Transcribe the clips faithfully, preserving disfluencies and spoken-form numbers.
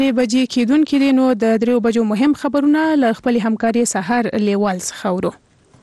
بجې کېدونکې دي، نو د دریو بجو مهم خبرونه له خپل همکاري سحر لیوال څخه اورو.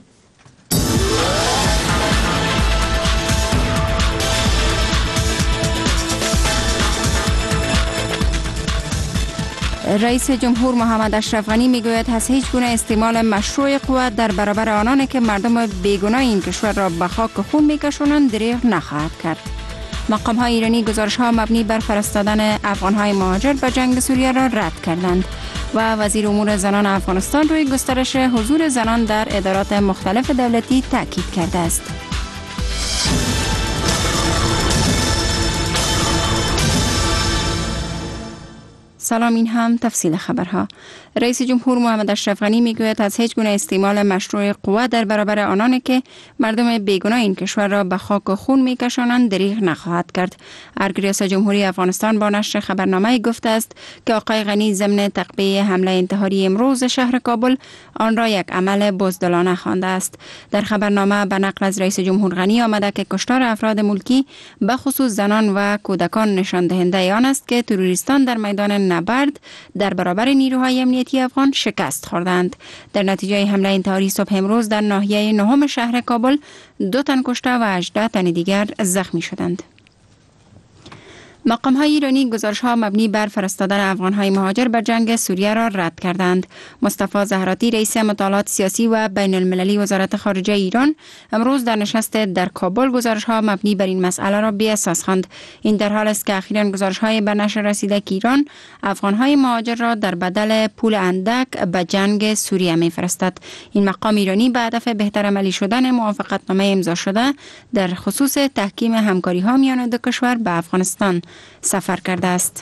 رئیس جمهور محمد اشرف غنی میگوید از هیچ گونه استعمال مشروع قوت در برابر آنانی که مردم بیگناه این کشور را به خاک خون میکشانند دریغ نخواهد کرد. مقام های ایرانی گزارش ها مبنی بر فرستادن افغان های مهاجر به جنگ سوریه را رد کردند و وزیر امور زنان افغانستان روی گسترش حضور زنان در ادارات مختلف دولتی تاکید کرده است. سلام، این هم تفصیل خبرها. رئیس جمهور محمد اشرف غنی میگوید از هیچ گونه استعمال مشروع قوت در برابر آنانی که مردم بیگناه این کشور را به خاک و خون میکشانند دریغ نخواهد کرد. ارگ ریاست جمهوری افغانستان با نشر خبرنامه گفته است که آقای غنی ضمن تعقیب حمله انتحاری امروز شهر کابل آن را یک عمل بزدلانه خوانده است. در خبرنامه به نقل از رئیس جمهور غنی آمده که کشتار افراد ملکی به خصوص زنان و کودکان نشان دهنده آن است که تروریستان در میدان نبرد در برابر نیروهای امنیتی افغان شکست خوردند. در نتیجه حمله انتحاری صبح امروز در ناحیه نهم شهر کابل دو تن کشته و هجده تن دیگر زخمی شدند. مقام های ایرانی گزارش ها مبنی بر فرستادن افغان های مهاجر به جنگ سوریه را رد کردند. مصطفی زهراتی رئیس مطالعات سیاسی و بین المللی وزارت خارجه ایران امروز در نشست در کابل گزارش ها مبنی بر این مسئله را بی اساس خواند. این در حال است که اخیراً گزارش های به نشر رسیده که ایران افغان های مهاجر را در بدل پول اندک به جنگ سوریه میفرستد. این مقام ایرانی به هدف بهتر عملی شدن موافقتنامه امضا شده در خصوص تحکیم همکاری ها میان دو کشور به افغانستان سفر کرده است.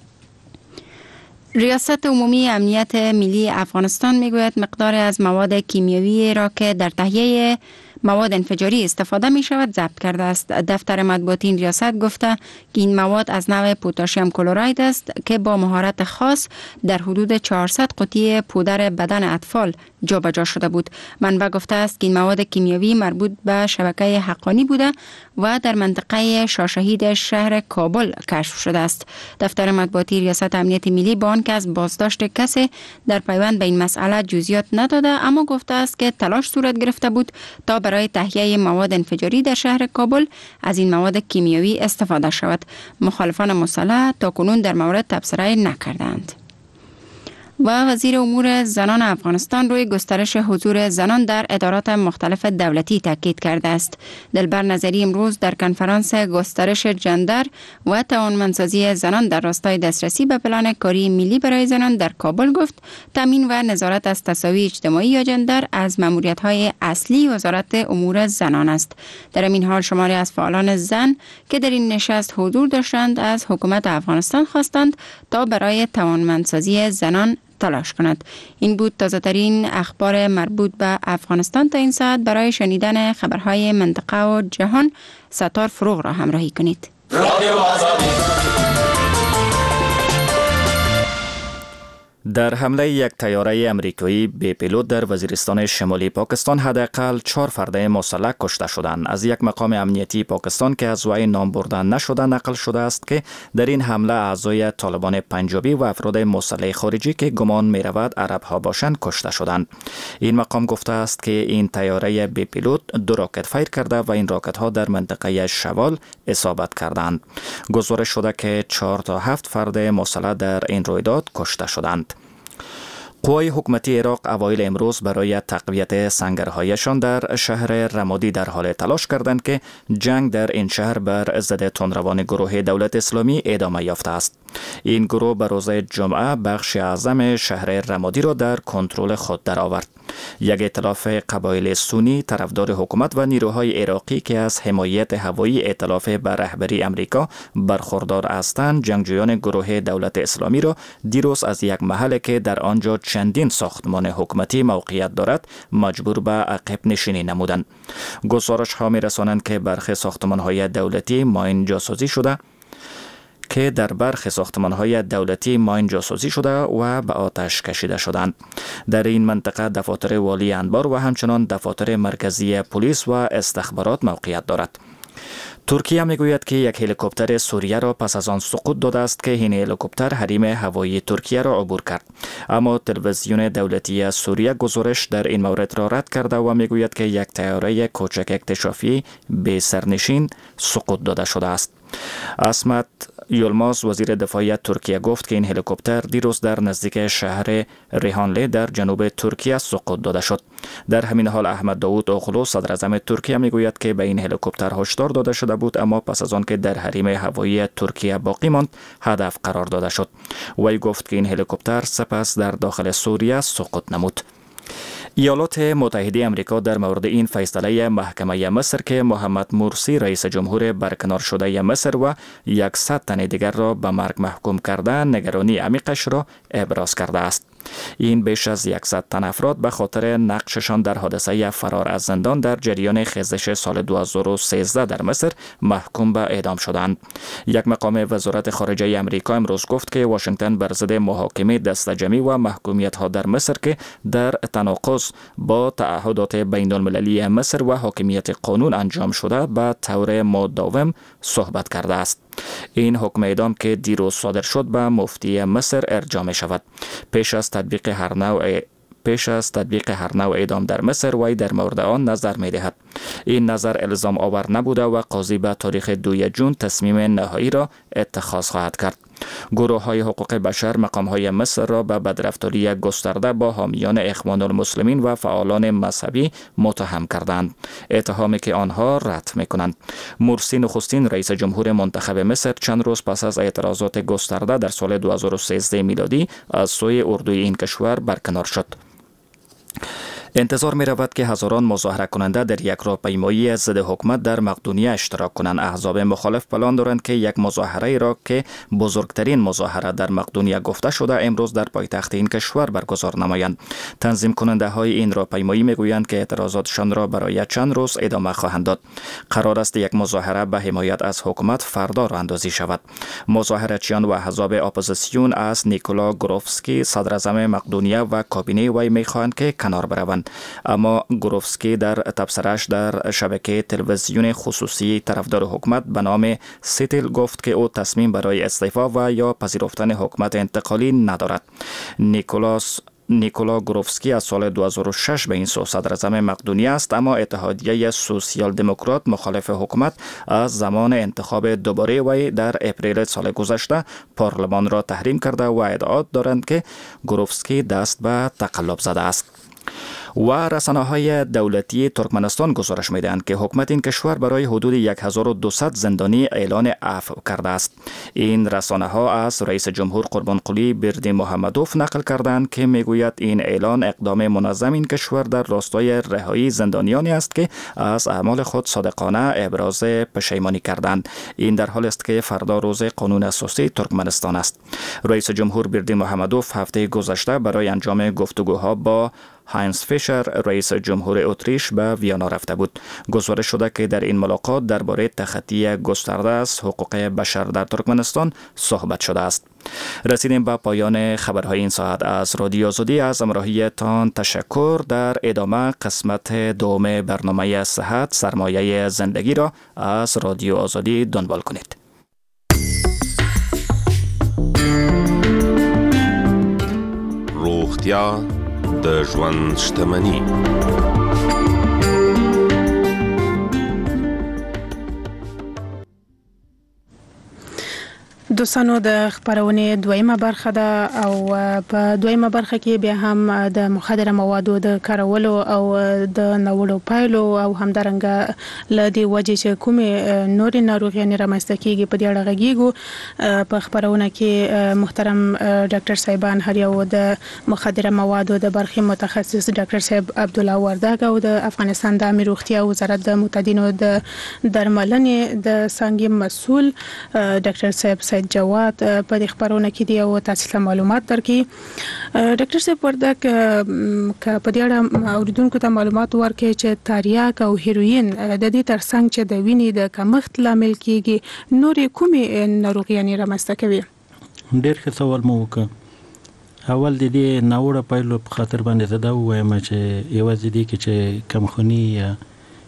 ریاست عمومی امنیت ملی افغانستان میگوید مقدار از مواد کیمیایی را که در تهیه مواد انفجاری استفاده می شود ضبط کرده است. دفتر مطبوعاتی این ریاست گفته که این مواد از نوع پتاسیم کلراید است که با مهارت خاص در حدود چهارصد قطعه پودر بدن اطفال جابجا شده بود. منبع گفته است که این مواد کیمیایی مربوط به شبکه حقانی بوده و در منطقه شاهشهید شهر کابل کشف شده است. دفتر مطبوعاتی ریاست امنیت ملی با آنکه از بازداشت کسی در پیوند به این مسئله جزئیات نداده، اما گفته است که تلاش صورت گرفته بود تا برای تهیه مواد انفجاری در شهر کابل از این مواد کیمیایی استفاده شود. مخالفان مسلح تاکنون در مورد تبصره نکردند. و وزیر امور زنان افغانستان روی گسترش حضور زنان در ادارات مختلف دولتی تاکید کرده است. دلبر نظری امروز در کنفرانس گسترش جندر و توانمندسازی زنان در راستای دسترسی به پلان کاری ملی برای زنان در کابل گفت تامین و نظارت از تساوی اجتماعی یا جندر از ماموریت‌های اصلی وزارت امور زنان است. در این حال شماری از فعالان زن که در این نشست حضور داشتند از حکومت افغانستان خواستند تا برای توانمندسازی زنان تلاش کند. این بود تازه ترین اخبار مربوط به افغانستان تا این ساعت. برای شنیدن خبرهای منطقه و جهان ستار فروغ را همراهی کنید. در حمله یک طیاره امریکایی بی پیلوت در وزیرستان شمالی پاکستان حداقل چهار فرد مسلح کشته شدند. از یک مقام امنیتی پاکستان که از وی نام برده نشده نقل شده است که در این حمله اعضای طالبان پنجابی و افراد مسلح خارجی که گمان می رود عرب ها باشند کشته شدند. این مقام گفته است که این طیاره بی پیلوت دو راکت فایر کرده و این راکت ها در منطقه شوال اصابت کردند. گزارش شده که چهار تا هفت فرد مسلح در این رویداد کشته شدند. قوای حکومتی عراق اوایل امروز برای تقویت سنگرهایشان در شهر رمادی در حال تلاش کردند که جنگ در این شهر بر ضد تندروان گروه دولت اسلامی ادامه یافته است. این گروه به روز جمعه بخش اعظم شهر رمادی را در کنترل خود درآورد. یک ائتلاف قبایل سنی طرفدار حکومت و نیروهای عراقی که از حمایت هوایی ائتلاف به رهبری امریکا برخوردار هستند جنگجویان گروه دولت اسلامی را دیروز از یک محل که در آنجا چندین ساختمان حکومتی موقعیت دارد مجبور به عقب نشینی نمودند. گزارش ها می رسانند که برخی ساختمان های دولتی ماین جاسازی شده که در برخی ساختمان‌های دولتی ماین جاسازی شده و به آتش کشیده شدند. در این منطقه دفاتر والی انبار و همچنان دفاتر مرکزی پلیس و استخبارات موقعیت دارد. ترکیه میگوید که یک هلیکوپتر سوریه را پس از آن سقوط داده است که این هلیکوپتر حریم هوایی ترکیه را عبور کرد. اما تلویزیون دولتی سوریه گزارش در این مورد را رد کرده و میگوید که یک طیاره کوچک اکتشافی به سرنشین سقوط داده شده است. اسمت یولماز وزیر دفاعی ترکیه گفت که این هلیکوپتر دیروز در نزدیک شهر ریحانلی در جنوب ترکیه سقوط داده شد. در همین حال احمد داوود اوغلو صدر اعظم ترکیه میگوید که به این هلیکوپتر هشدار داده شده بود، اما پس از آن که در حریم هوایی ترکیه باقی ماند هدف قرار داده شد. وی گفت که این هلیکوپتر سپس در داخل سوریه سقوط نمود. ایالات متحده آمریکا در مورد این فیصله محکمه مصر که محمد مرسی رئیس جمهور برکنار شده مصر و صد تن دیگر را به مرگ محکوم کرده نگرانی عمیقش را ابراز کرده است. این بیش از صد تن افراد به خاطر نقششان در حادثه فرار از زندان در جریان خیزش سال دو هزار و سیزده در مصر محکوم به اعدام شدند. یک مقام وزارت خارجه آمریکا امروز گفت که واشنگتن بر ضد محاکمه دسته‌جمعی و محکومیت ها در مصر که در تناقض با تعهدات بین المللی مصر و حاکمیت قانون انجام شده به طور مداوم صحبت کرده است. این حکم اعدام که دیروز صادر شد به مفتی مصر ارجاع می شود. پیش از تطبیق هر نوع پیش از تطبیق هر نوع اعدام در مصر وی در مورد آن نظر می دهد. این نظر الزام آور نبوده و قاضی به تاریخ دوم ژوئن تصمیم نهایی را اتخاذ خواهد کرد. گروه های حقوق بشر مقام های مصر را به بدرفتاری گسترده با حامیان اخوان المسلمین و فعالان مذهبی متهم کردند، اتهامی که آنها رد می کنند. مرسی نخستین رئیس جمهور منتخب مصر چند روز پس از اعتراضات گسترده در سال دو هزار و سیزده میلادی از سوی اردوی این کشور برکنار شد. انتظار می رود که هزاران مظاهره کننده در یک راهپیمایی ضد حکومت در مقدونیه اشتراک کنند. احزاب مخالف پلان دارند که یک مظاهره را که بزرگترین مظاهره در مقدونیه گفته شده امروز در پایتخت این کشور برگزار نمایند. تنظیم کننده های این راهپیمایی می گویند که اعتراضاتشان را برای چند روز ادامه خواهند داد. قرار است یک مظاهره به حمایت از حکومت فردا راه اندازی شود. مظاهره‌چیان و احزاب اپوزیسیون از نیکولا گروفسکی صدر اعظم مقدونیه و کابینه وی می خواهند که کنار بروند. اما گروفسکی در تبصره‌اش در شبکه تلویزیون خصوصی طرفدار حکومت به نام سیتل گفت که او تصمیم برای استعفا و یا پذیرفتن حکومت انتقالی ندارد. نیکولاس نیکولا گروفسکی از سال دو هزار و شش به این سو صدر اعظم مقدونیه است، اما اتحادیه سوسیال دموکرات مخالف حکومت از زمان انتخاب دوباره وی در اپریل سال گذشته پارلمان را تحریم کرده و ادعا دارند که گروفسکی دست به تقلب زده است. و رسانه‌های دولتی ترکمنستان گزارش می‌دهند که حکومت این کشور برای حدود هزار و دویست زندانی اعلان عفو کرده است. این رسانه‌ها از رئیس جمهور قربانقلی بردی محمدوف نقل کردند که میگوید این اعلان اقدام منظم این کشور در راستای رهایی زندانیانی است که از اعمال خود صادقانه ابراز پشیمانی کردند. این در حالی است که فردا روز قانون اساسی ترکمنستان است. رئیس جمهور بردی محمدوف هفته گذشته برای انجام گفتگوها با هاینز فیشر رئیس جمهور اتریش به ویانا رفته بود. گزارش شده که در این ملاقات درباره تخطی گسترده از حقوق بشر در ترکمنستان صحبت شده است. رسیدیم به پایان خبرهای این ساعت از رادیو آزادی. از همراهیتان تشکر. در ادامه قسمت دوم برنامه صحت سرمایه زندگی را از رادیو آزادی دنبال کنید. روغتیا د ژوند شتمني. دوستانو د خبرونه دویمه برخه ده او په دویمه برخه کې بیا هم د مخدره موادو د کارولو او د نوړو پایلو او همدارنګه ل دې وجې چې کومې نورې ناروغیانې رامنځته کیږي په دې اړه غږیږو. په خبرونه کې محترم ډاکټر صاحبان هر یو د مخدره موادو د برخې متخصص ډاکټر صاحب عبدالله وردګ او د افغانستان د عامه روغتیا وزارت د معتادینو د درملنې د څانګې مسؤل ډاکټر صاحب سید جواد په دې خبرونه کې دی او تاسو ته معلومات درکړي. ډاکټر صاحب وردګ ک په دې اړه اوریدونکو ته معلومات ورکړي چې تریاک او هیروین د دې ترڅنګ چې د وینې د کمښت لامل کیږي نورې کومې ناروغیانې رامنځته کوي؟ ډېر ښه سوال مو وکړ. اول د دې ناوړه پایلو په خاطر باندې زه دا ووایم چې یوازې دې کې چې کمخوني یا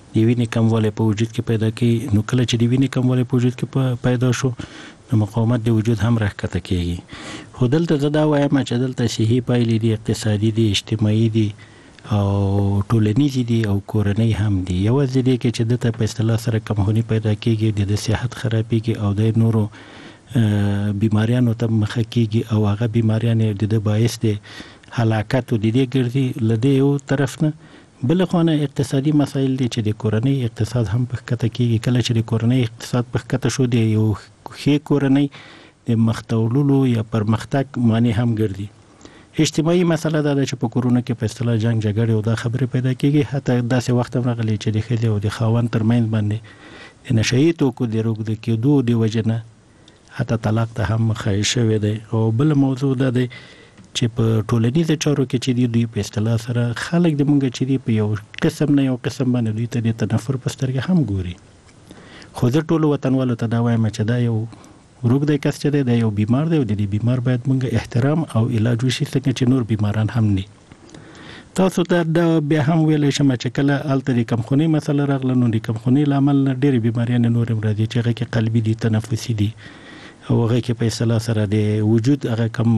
د وینې کموالی په وجود کې پیدا کوي. نو کله چې د وینې کموالی په وجود کې پیدا شو نو مقاومت د وجود هم راښکته کېږي. خو دلته زه دا وایم چې دلته صحي پایلې دي، اقتصادي دي، اجتماعي دي او ټولنیزې دي او کورنۍ هم دي. یوازې دی کې چې دلته په اصطلاح سره کمخوني پیدا کېږي، د صحت خرابېږي او د نورو بیماریانو ته مخه کېږي او هغه بیماریان د د باعث د هلاکت او د دې ګرځي. له دې یو طرف نه بل خوانه اقتصادي مسایل دي چې د کورنۍ اقتصاد هم په ښکته کېږي. کله چې د کورنۍ اقتصاد په ښکته شو د یو ښې کورنۍ د مختولولو یا پرمختګ معنی هم ګرځي. اجتماعي مسله دا ده چې په کورونو کې په اصطلاح جنگ جګړې او دا خبرې پیدا کېږي. حتی داسې وخت هم راغلی چې د ښځې او د خاوند ترمنځ باندې د نشهیي توکو د روږده کېدو د وجې نه حتی طلاق ته هم مخه شوی دی. او بل موضوع دا دی چې په ټولنیزو چارو کې چې دی دوی په اصطلاح سره خلک د مونږ چې دی په یو قسم نه یو قسم باندې دوی ته د تنفر په سترګه هم ګوري. خو زه ټولو وطنوالو ته دا وایم چې دا یو روږدی کس چې دی دا یو بیمار دی او د دې بیمار باید مونږ احترام او علاج وشي څنګه چې نور بیماران هم نه. تاسو ته دا بیا هم ویلی شم چې کله هلته د کمخونۍ مسله راغله نو د کمخونۍ له امله ډېرې بیماریانې نور هم راځي چې هغه کې قلبي دي، تنفسي دي او هغه کې په اصطلاح سره د وجود هغه کم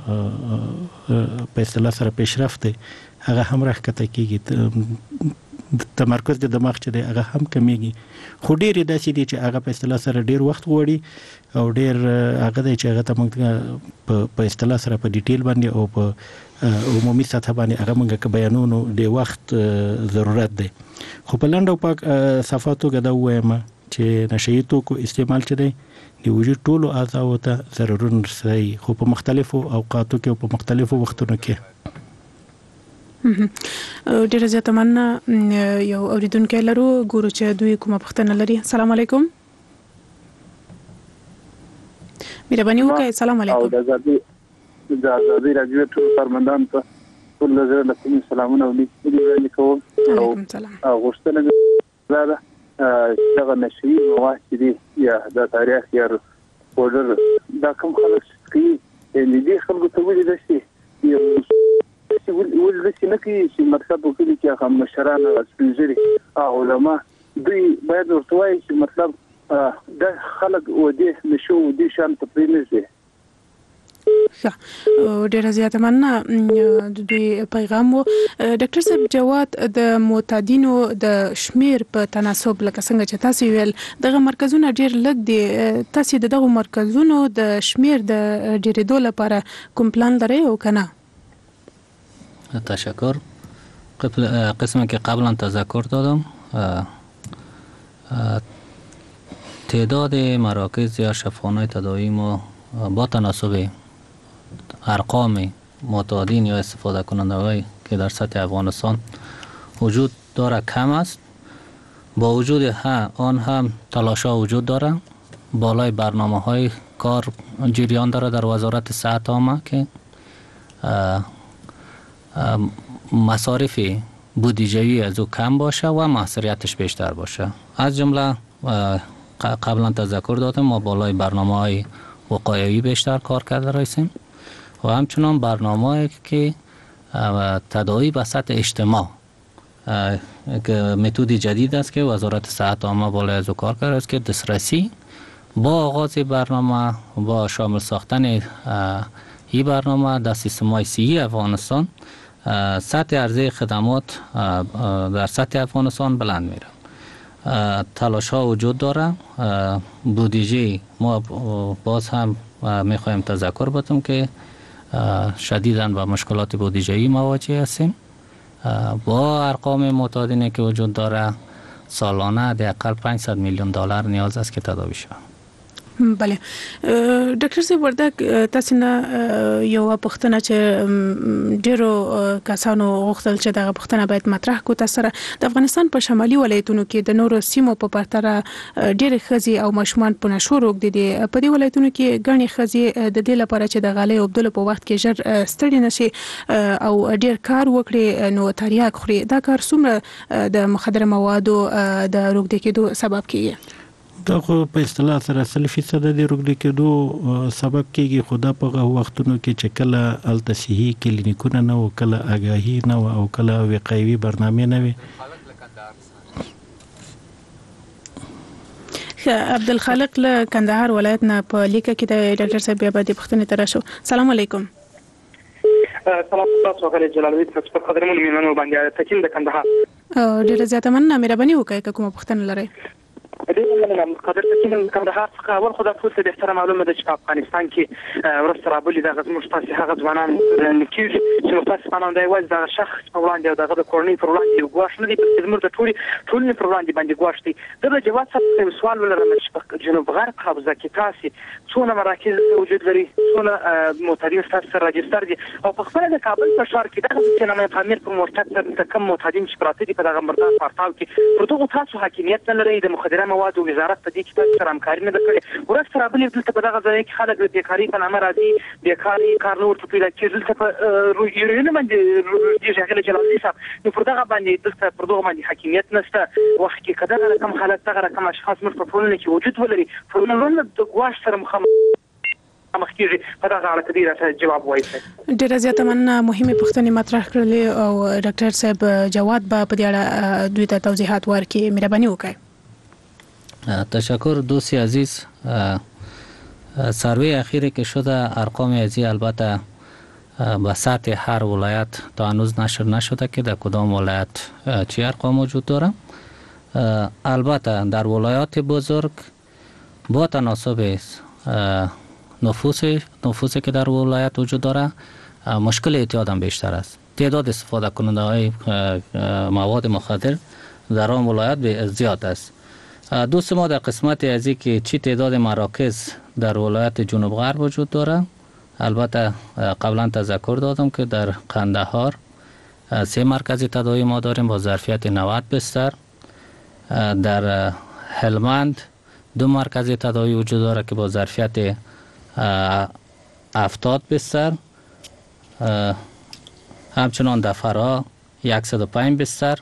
په اصطلاح سره پیشرفت دی هغه هم راښکته کېږي. تمرکز د دماغ چې دی هغه هم کمیږي. خو ډېرې داسې دي چې هغه په اصطلاح سره ډېر وخت غواړي او ډېر هغه دی چې هغه ته موږ په اصطلاح سره په ډیټیل باندې او په عمومي سطح باندې هغه موږ که بیانونو د وخت ضرورت دی. خو په لنډ او پاک صفا توګه دا ووایم چې نشهیي توکو استعمال چې دی د وجود ټولو اعضاو ته ضررونه رسوي، خو په مختلفو اوقاتو کې او په مختلفو وختونو کې. ډیره زیاته مننه. یو اوریدونکی لرو، ګورو چې دوی کومه پوښتنه لري. السلام علیکم. مهرباني وکړئ. السلام علیکم. د ازادي راډیو ټول کارمندان ته ټول زه له کوم سلامونه وړاندې کوم. وعلیکم السلام. غوښتنه ده دغه نشي مواد دي یا د تاریخ یا پودر دا کوم خلک کوي چې دې خلکو ته ویل شي یو څه ول څه نه کوي چې مطلب وکړي چې هم مشران سپینځري علماء دوی باید ورته وایي چې مطلب د خلک و دې نشو دې شان ته پرېږدي. ډیره زیاته مننه. د دوی پیغام وو. ډاکټر صاحب جواد د معتادینو د شمیر په تناسب لکه څنګه چې تاسو ویل دغه مرکزونه ډیر لږ دي، تاسو د دغه مرکزونو د شمیر د ډیرېدو لپاره کوم پلان لرئ او کنه؟ تشکر. قسمی که قبلا تذکر دادم تعداد مراکز یا شفاخانه‌های تداوی ما با تناسب ارقام معتادین یا استفاده کننده هایی که در سطح افغانستان وجود داره کم است. با وجود ها آن هم تلاش ها وجود داره. بالای برنامه های کار جریان داره در وزارت صحت عامه که مصارف بودجه‌ای از او کم باشه و محصولیتش بیشتر باشه. از جمله قبلا تذکر دادم ما بالای برنامه های وقایعی بیشتر کار کرده رایسیم و همچنان برنامه که تداوی به سطح اجتماع که متدی جدید است که وزارت صحت عامه بالای از او کار کرده است که دسترسی با آغاز برنامه با شامل ساختن این برنامه در سیستم‌های صحی افغانستان سطح عرضه خدمات در سطح افغانستان بلند میره. تلاش ها وجود داره. بودجه ما باز هم میخوایم تذکر بدم که شدیداً با مشکلات بودجه‌ای مواجه هستیم. با ارقام معتادینی که وجود داره سالانه حداقل پانصد میلیون دلار نیاز است که تداوی شود. بله ډاکټر صاحب ورته تاسو نه یو پوښتنه چې ډیرو کسانو غوښتل چې دغه پوښتنه باید مطرح کو. تاسو د افغانستان په شمالي ولایتونو کې د نورو سیمو په پرتله ډیره خزي او ماشومان په نشو روغ دي. په دې ولایتونو کې غني خزي د دې لپاره چې د غالۍ عبدل په وخت کې ژر ستړي نشي او ډیر کار وکړي نو تریاک خوري. دا کار څومره د مخدره موادو د روغ دي کېدو سبب کیږي؟ دا خو په اصطلاح سره سل فیصد د روغ کېدو سبب کېږي. خو دا په وختونو کې چې کله الته صحي کلینیکونه نه و، کله آګاهي نه و او کله وقایوي برنامې نه وي، عبدالخالق له کندهار ولایت نه په لیکه کې د ډاکټر صاحب بیا به د پښتنې تر شو. سلام علیکم. سلام تاسو غوښتل جلالوي تاسو په قدرمن میمنو باندې تکین د کندهار. ډیره زیاته مننه، مهرباني وکړئ کومه پښتنه لرئ. دې مننه قدر تکین د کندهار څخه اول خدای ټول ته د احترام معلومه ده چې په افغانستان کې ورسره رابلي د غزموش تاسو هغه ځوانان نکیږي چې متاسفانه د یوازې د شخص په وړاندې او دغه د کورنۍ پر وړاندې یو ګواښ نه دی، بلکې زموږ د ټولي ټولنې پر وړاندې باندې ګواښ دی. د جواب څخه یو سوال ولرم چې په جنوب غرب حوزه کې تاسو څونه مراکز وجود لري، څونه معتادین تاسو راجستر دي، او په خپل د کابل په ښار کې دغه سینما تعمیر پر مرتد سره کم معتادین چې پراته دي په دغه مردان پارتاو کې پر دغه تاسو حاکمیت نه لري. د مخدره موادو وزارت په دې کې تاسو سره همکاري نه کړې، ورسره رابلي دلته په دغه ځای کې خلک د بیکاری په نامه راځي، بیکاری کار نور ته پیدا کېږي، دلته په رویونه باندې دې ځای جلالي صاحب نو پر دغه باندې دلته پر دغه باندې حاکمیت نشته. وخت کې کده رقم حالت دغه رقم اشخاص مر په ټولنه کې وجود ولري، ټولنه د ګواښ سره مخامخ مخکېږي. په دغه اړه کدي راته جواب وایي. ډیره زیاته مننه، مهمه پوښتنې مطرح کړلې او ډاکټر صاحب جواد به په دې اړه دوی ته توضیحات ورکړي. مهرباني وکړئ. تشکر دوستی عزیز. سروی اخیری که شده ارقام ازی البته به سطح هر ولایت تا هنوز نشر نشده که در کدام ولایت چی ارقام وجود داره. البته در ولایات بزرگ با تناسب نفوس نفوسی که در ولایت وجود داره مشکل اعتیاد هم بیشتر است. تعداد استفاده کننده های مواد مخدر در آن ولایت زیاد است. دوست ما در قسمت ازی که چی تعداد مراکز در ولایت جنوب غرب وجود داره، البته قبلا تذکر دادم که در قندهار سه مرکز تداوی ما داریم با ظرفیت نود بستر، در هلمند دو مرکز تداوی وجود داره که با ظرفیت هفتاد بستر، همچنان در فرا صد و پنج بستر،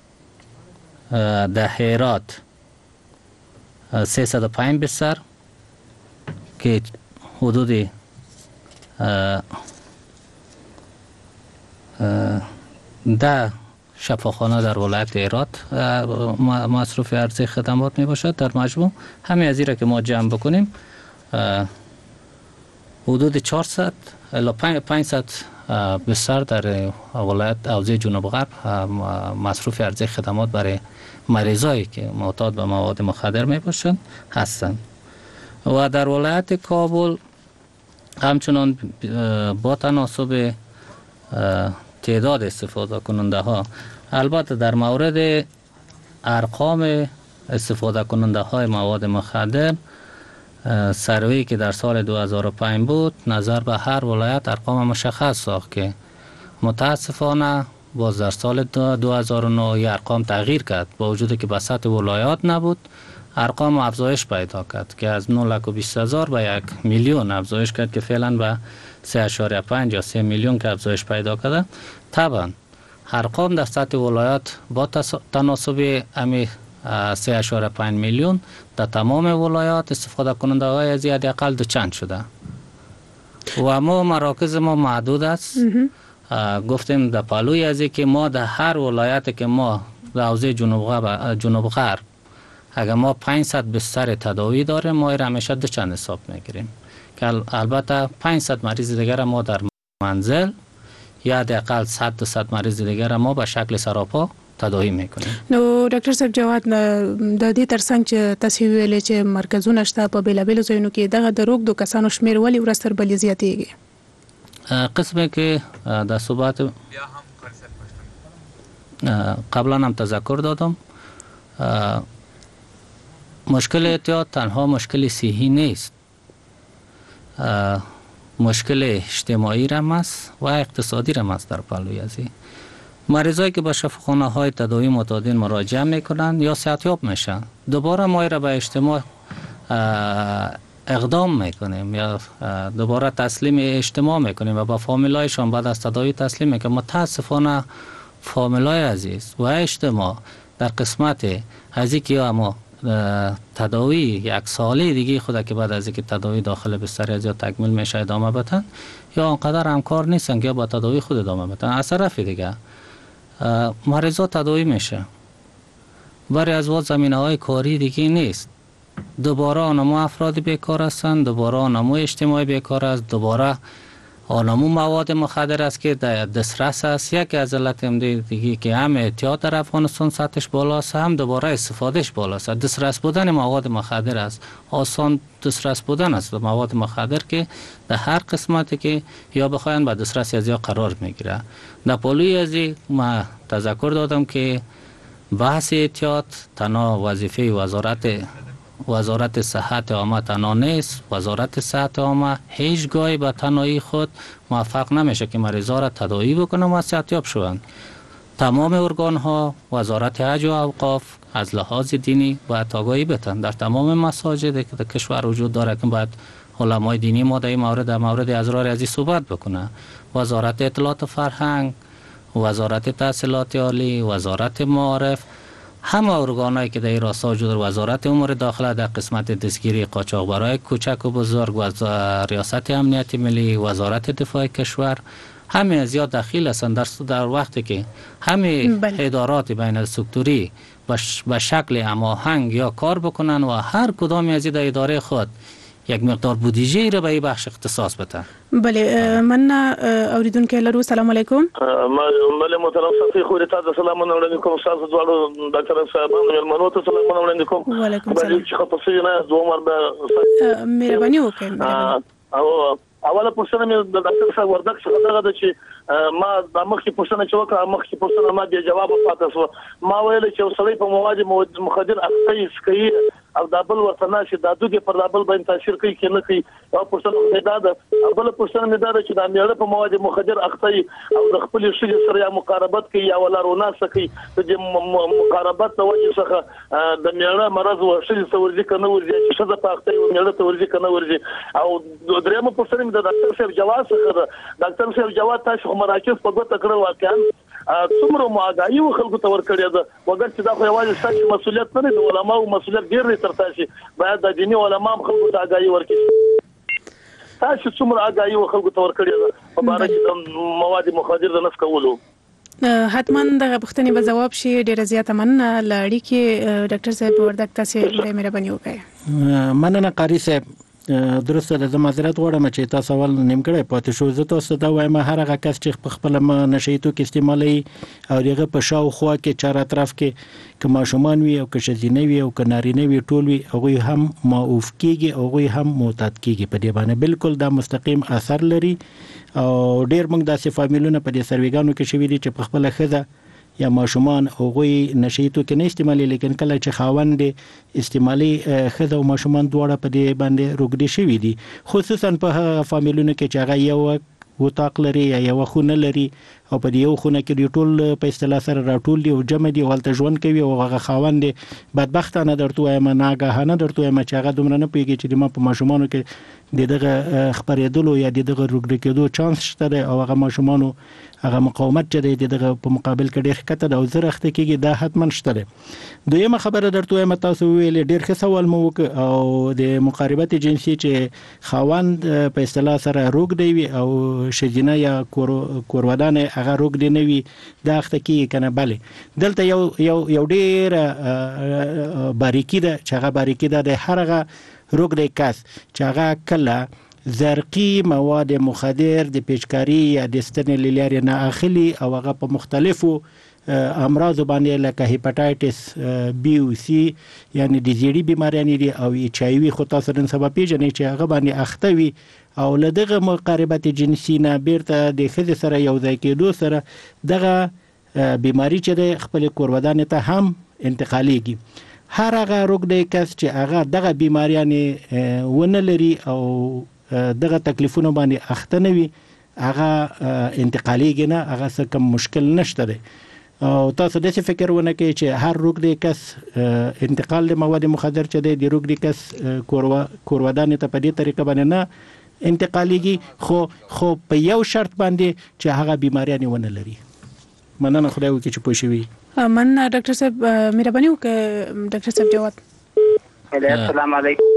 در هرات سیصد و پنج بستر که حدود ده شفاخانه در ولایت هرات مصرف ارزی خدمات می باشد. در مجموع همه از این را که ما جمع بکنیم حدود چهارصد الی پانصد بستر در ولایت حوزه جنوب غرب مصرف ارزی خدمات برای مریضایی که معتاد به مواد مخدر می باشند هستند. و در ولایت کابل همچنان با تناسب تعداد استفاده کننده ها، البته در مورد ارقام استفاده کننده های مواد مخدر سروی که در سال دو هزار و پنج بود نظر به هر ولایت ارقام مشخص ساخت که متاسفانه باز در سال دو هزار و نه ارقام تغییر کرد، با وجودی که به سطح ولایات نبود ارقام افزایش پیدا کرد که از نه لک و بیست هزار به یک میلیون افزایش کرد که فعلا به سه اشاریه پنج یا سه میلیون که افزایش پیدا کرده. طبعا ارقام در سطح ولایات با تناسب امی سه اشاریه پنج میلیون در تمام ولایات استفاده کننده های از حداقل دو چند شده و ما مراکز ما محدود است. گفتیم در پالوی از که ما در هر ولایت که ما در حوزه جنوب غرب جنوب غرب اگر ما پانصد بستر تداوی داریم ما را همیشه دو چند حساب میگیریم که البته پانصد مریض دیگر ما در منزل یا حداقل صد تا صد مریض دیگر ما به شکل سراپا تداوی میکنیم. نو ډاکټر صاحب جواد د دې ترڅنګ چې تاسو ویلې چې مرکزونه شته په بیلابیلو ځایونو کې دغه د روغ د کسانو شمیر ولې ورستر بلې زیاتېږي؟ قسمه که در صحبت قبلا هم تذکر دادم مشکل اعتیاد تنها مشکل صحی نیست، مشکل اجتماعی هم است و اقتصادی هم است. در پلوی ازی مریضایی که به شفاخانه های تداوی معتادین مراجعه میکنن یا صحتیاب میشن دوباره ما را به اجتماع اقدام میکنیم یا دوباره تسلیم اجتماع میکنیم و با فامیلایشان بعد از تداوی تسلیم میکنیم. متاسفانه فامیلای عزیز و اجتماع در قسمت از اینکه اما تداوی یک ساله دیگه خود که بعد از اینکه تداوی داخل بستر از یا تکمیل میشه ادامه بدن یا آنقدر همکار نیستن که با تداوی خود ادامه بدن. از طرف دیگه مریضا تداوی میشه برای از وقت زمینه های کاری دیگه نیست دوباره آنمو افراد بیکار هستند، دوباره آنمو اجتماعی بیکار است، دوباره آنمو مواد مخدر است که در دسترس است. یکی از علت دیگه که هم اعتیاد در افغانستان سطحش بالاست، هم دوباره استفادهش بالاست. دسترس بودن مواد مخدر است، آسان دسترس بودن است مواد مخدر که در هر قسمتی که یا بخواین به دسترس از یا قرار میگیره. در پلوی ازی ما تذکر دادم که بحث اعتیاد تنها وظیفه وزارت وزارت صحت عامه تنها نیست. وزارت صحت عامه هیچ گاهی به تنهایی خود موفق نمیشه که مریضا را تداوی بکنه و صحتیاب شوند. تمام ارگان ها، وزارت حج و اوقاف از لحاظ دینی باید آگاهی بتن. در تمام مساجد که در کشور وجود داره که باید علمای دینی ما در این مورد در مورد اسرار ازی صحبت بکنه. وزارت اطلاعات و فرهنگ، وزارت تحصیلات عالی، وزارت معارف، همه ارگانایی که در این راستا وجود داره، وزارت امور داخله در قسمت دستگیری قاچاقبرای کوچک و بزرگ، و ریاست امنیت ملی، وزارت دفاع کشور، همه از یا دخیل هستند در در وقتی که همه ادارات بین سکتوری به شکل هماهنگ یا کار بکنن و هر کدام از این اداره خود یک مقدار بودجه را به این بخش اختصاص بده. بله، من اوریدونکو لرو. سلام علیکم. بله محترم صافی خوري تاسو سلام وړاندې کوم. تاسو دوه ډاکټر صاحبانو مېلمنو ته سلام وړاندې کوم. وعلیکم السلام. چې خپل نه دوه مر به مهرباني وکړئ. او اوله پوښتنه مې د ډاکټر صاحب وردګ څخه دغه د چې ما د مخکې پوښتنه چې وکړه مخکې پوښتنه ما بیا جواب پاتې شو. ما ویل چې سړی په مواد مخدر اخته سکي او د بل ورته نشي د دوی پر د بل باندې تاثیر کوي کې نه کوي. او پوښتنه مې دا ده بل پوښتنه مې دا ده چې د میړه په مواد مخدر اخته او د خپل شخصي سره یا مقاربت کوي یا ولارونه سکي د مقاربت د وجه څخه د میړه مرز او شخصي ورزي کنه ورزي چې څه د پاخته او میړه ته ورزي کنه ورزي. او درېمه پوښتنه مې د ډاکټر صاحب جواز څخه ډاکټر صاحب جواز تاسو مراکز په ګوته کړو واقعا څومره ماګایي و خلکو ته ورکړی ده وګر چې دا خو یوازې ستاسو مسولیت نه دی، د علماو مسولیت ډیر دی تر تاسو باید د دیني علماو خلکو ته آګاهي ورکړي. تاسو څومره آګاهي و خلکو ته ورکړی ده په اړه چې د مواد مخدر د نس کولو؟ حتما دغه پوښتنې به جواب شي. ډیره زیاته مننه لړۍ کې ډاکټر صاحب وردګ تاسو ډیره مهرباني وکړئ. مننه قاری صاحب. درسته د معذرت غواړم چې تاسو اول نیمګړی پاتې شو. زه تاسو ته وایم هر هغه کس چې په خپل نشي توکي استعمالي او دغه په شاوخوا کې چار اطراف کې که ماشومان وي او که ښځینه وي او که نارینه وي ټول وي هغه هم معوف کیږي او هغه هم معتاد کیږي. په دې باندې بالکل دا مستقیم اثر لري او ډیر موږ داسې فامیلونه په دې سرویګانو کې شوي دي چې په خپل خزه یا ماشومان او غوي نشي توکي نه استعمالي، لیکن کله چې خاوند استعمالي خزه او ماشومان دواړه په دې باندې روګدي شوي دي، خصوصا په فامیلونو کې چې هغه یو وطاق لري یا یو خونه لري او په یو خونه کې دی ټول په اصطلاح سره راټول دي او جمع دي ولته ژوند کوي او هغه خاوند بدبختانه درته وایم ناګهانه درته وایم چې هغه دومره نه پیږي چې ما په ماشومانو کې دغه خبرېدلو یا دغه روګدي کېدو چانس شته او هغه ماشومانو هغه مقاومت چې دغه په مقابل کې ډېر ښکته ده او زه رخته کېږي دا حتما شته ده. دویمه خبره درته وایم تاسو ویلې ډېر ښه سوال مو وکړ او د مقاربت جنسي چې خاوند په اصطلاح سره روګدی وي او ښځینه یا کورودانه هغه روګدی نه وي دا اخته کېږي که نه. بلې دلته یو یو یو ډېره باریکي ده چې هغه باریکي ده د هر هغه روګدی کس چې هغه کله زرقي مواد مخدر د پیچکاری یا د ستنې لارې نه اخلي او هغه په مختلفو امراض باندې لکه هپاتایټس بی او سی یعنی د زیړی بیماریانې دي او ایچ آی وی خو تاسو نن سبا پیژنئ چې هغه باندې اخته وي او له دغه مقاربت جنسي نه بیرته د ښځې سره یو ځای کېدو سره دغه بیماری چې د خپل کورودانې ته هم انتقالیږي. هر هغه روګدی کس چې هغه دغه بیماریانې ونه لري او دغه تکلیفونه باندې اخته نه وي هغه انتقالیږي نه، هغه څه کوم مشکل نشته دی. او تاسو داسې فکر ونه کوئ چې هر روګدی کس انتقال د مواد مخدر چې دی د روګدی کس کورودانې ته په دې طریقه باندې نه انتقالیږي، خو خو په یو شرط باندې چې هغه بیماریانې ونه لري. مننه، خدای وکړي چې پوه شوي. مننه ډاکټر صاحب، مهرباني وکړئ ډاکټر صاحب جواب. السلام علیکم.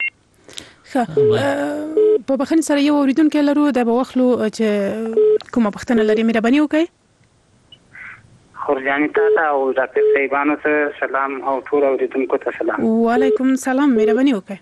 په بخښنې سره یو اوریدونکی لرو د به وخلو چې کومه پوښتنه لري، مهرباني وکړئ. خورجاني ته او ډاکټر صاحبانو ته سلام او ټول اوریدونکو ته سلام. وعلیکم السلام، مهرباني وکړئ.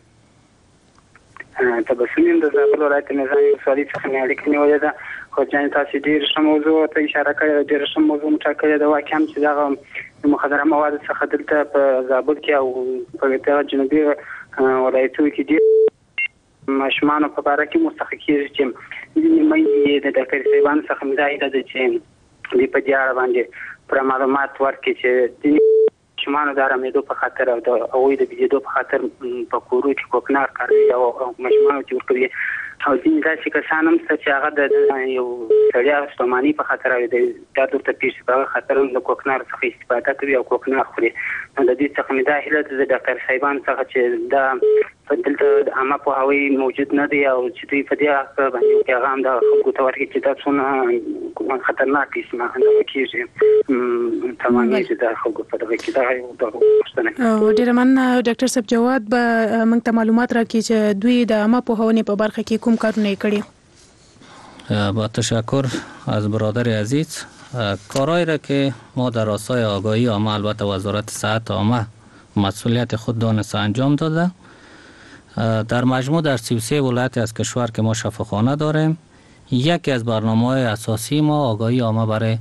ته بسنیم د زابل ولایت نظامي ولسوالۍ څخه مې اړیکه نیولې ده. خورجاني تاسو ډېر ښه موضوع ته اشاره کړې، ډېر ښه موضوع مټاکلې ده. واقعا چې دغه مخدره مواد څخه دلته په زابل کې او په دغه جنوبي ولایتونو کې ډېر ماشومان په باره کې مستحق کېږي چې ځینې میندې د ډاکټر صاحبانو څخه مې دا هیله ده چې دوی په دې اړه باندې پر معلومات ورکړي چې ځینې ماشومانو د ارامېدو په خاطر او د هغوی د بېدېدو په خاطر په کورو کې کوکنار کاروي او ماشومانو کې ورکوي، او ځینې داسې کسان هم شته چې هغه د یو سړي ستوماني په خاطر او د درد ورته پېښ شي په هغه خاطر هم د کوکنار څخه استفاده کوي او کوکنار خوري. نو د دې څخه مې دا هیله ده د ډاکټر صاحبانو څخه چې دا دلته د عامه پوهاوی موجود نه دی او چې دوی په دې اړه باندې پیغام د خلکو ته ورکړي چې دا څومره خطرناک اسمه کېږي تمامېږي د خلکو په دغه کې. دا یو د پوښتنه ډېره مننه ډاکټر صاحب. جواد به موږ ته معلومات راکړي چې دوی د عامه پوهاونې په برخه کې کوم کارونه یې کړي. با تشکر از برادر عزیز. کارهایی را که ما در راستای آگاهی عامه البته وزارت صحت عامه مسئولیت خود دانسته انجام داده. در مجموع در سی و سه ولایت از کشور که ما شفاخانه داریم، یکی از برنامه‌های اساسی ما آگاهی عامه برای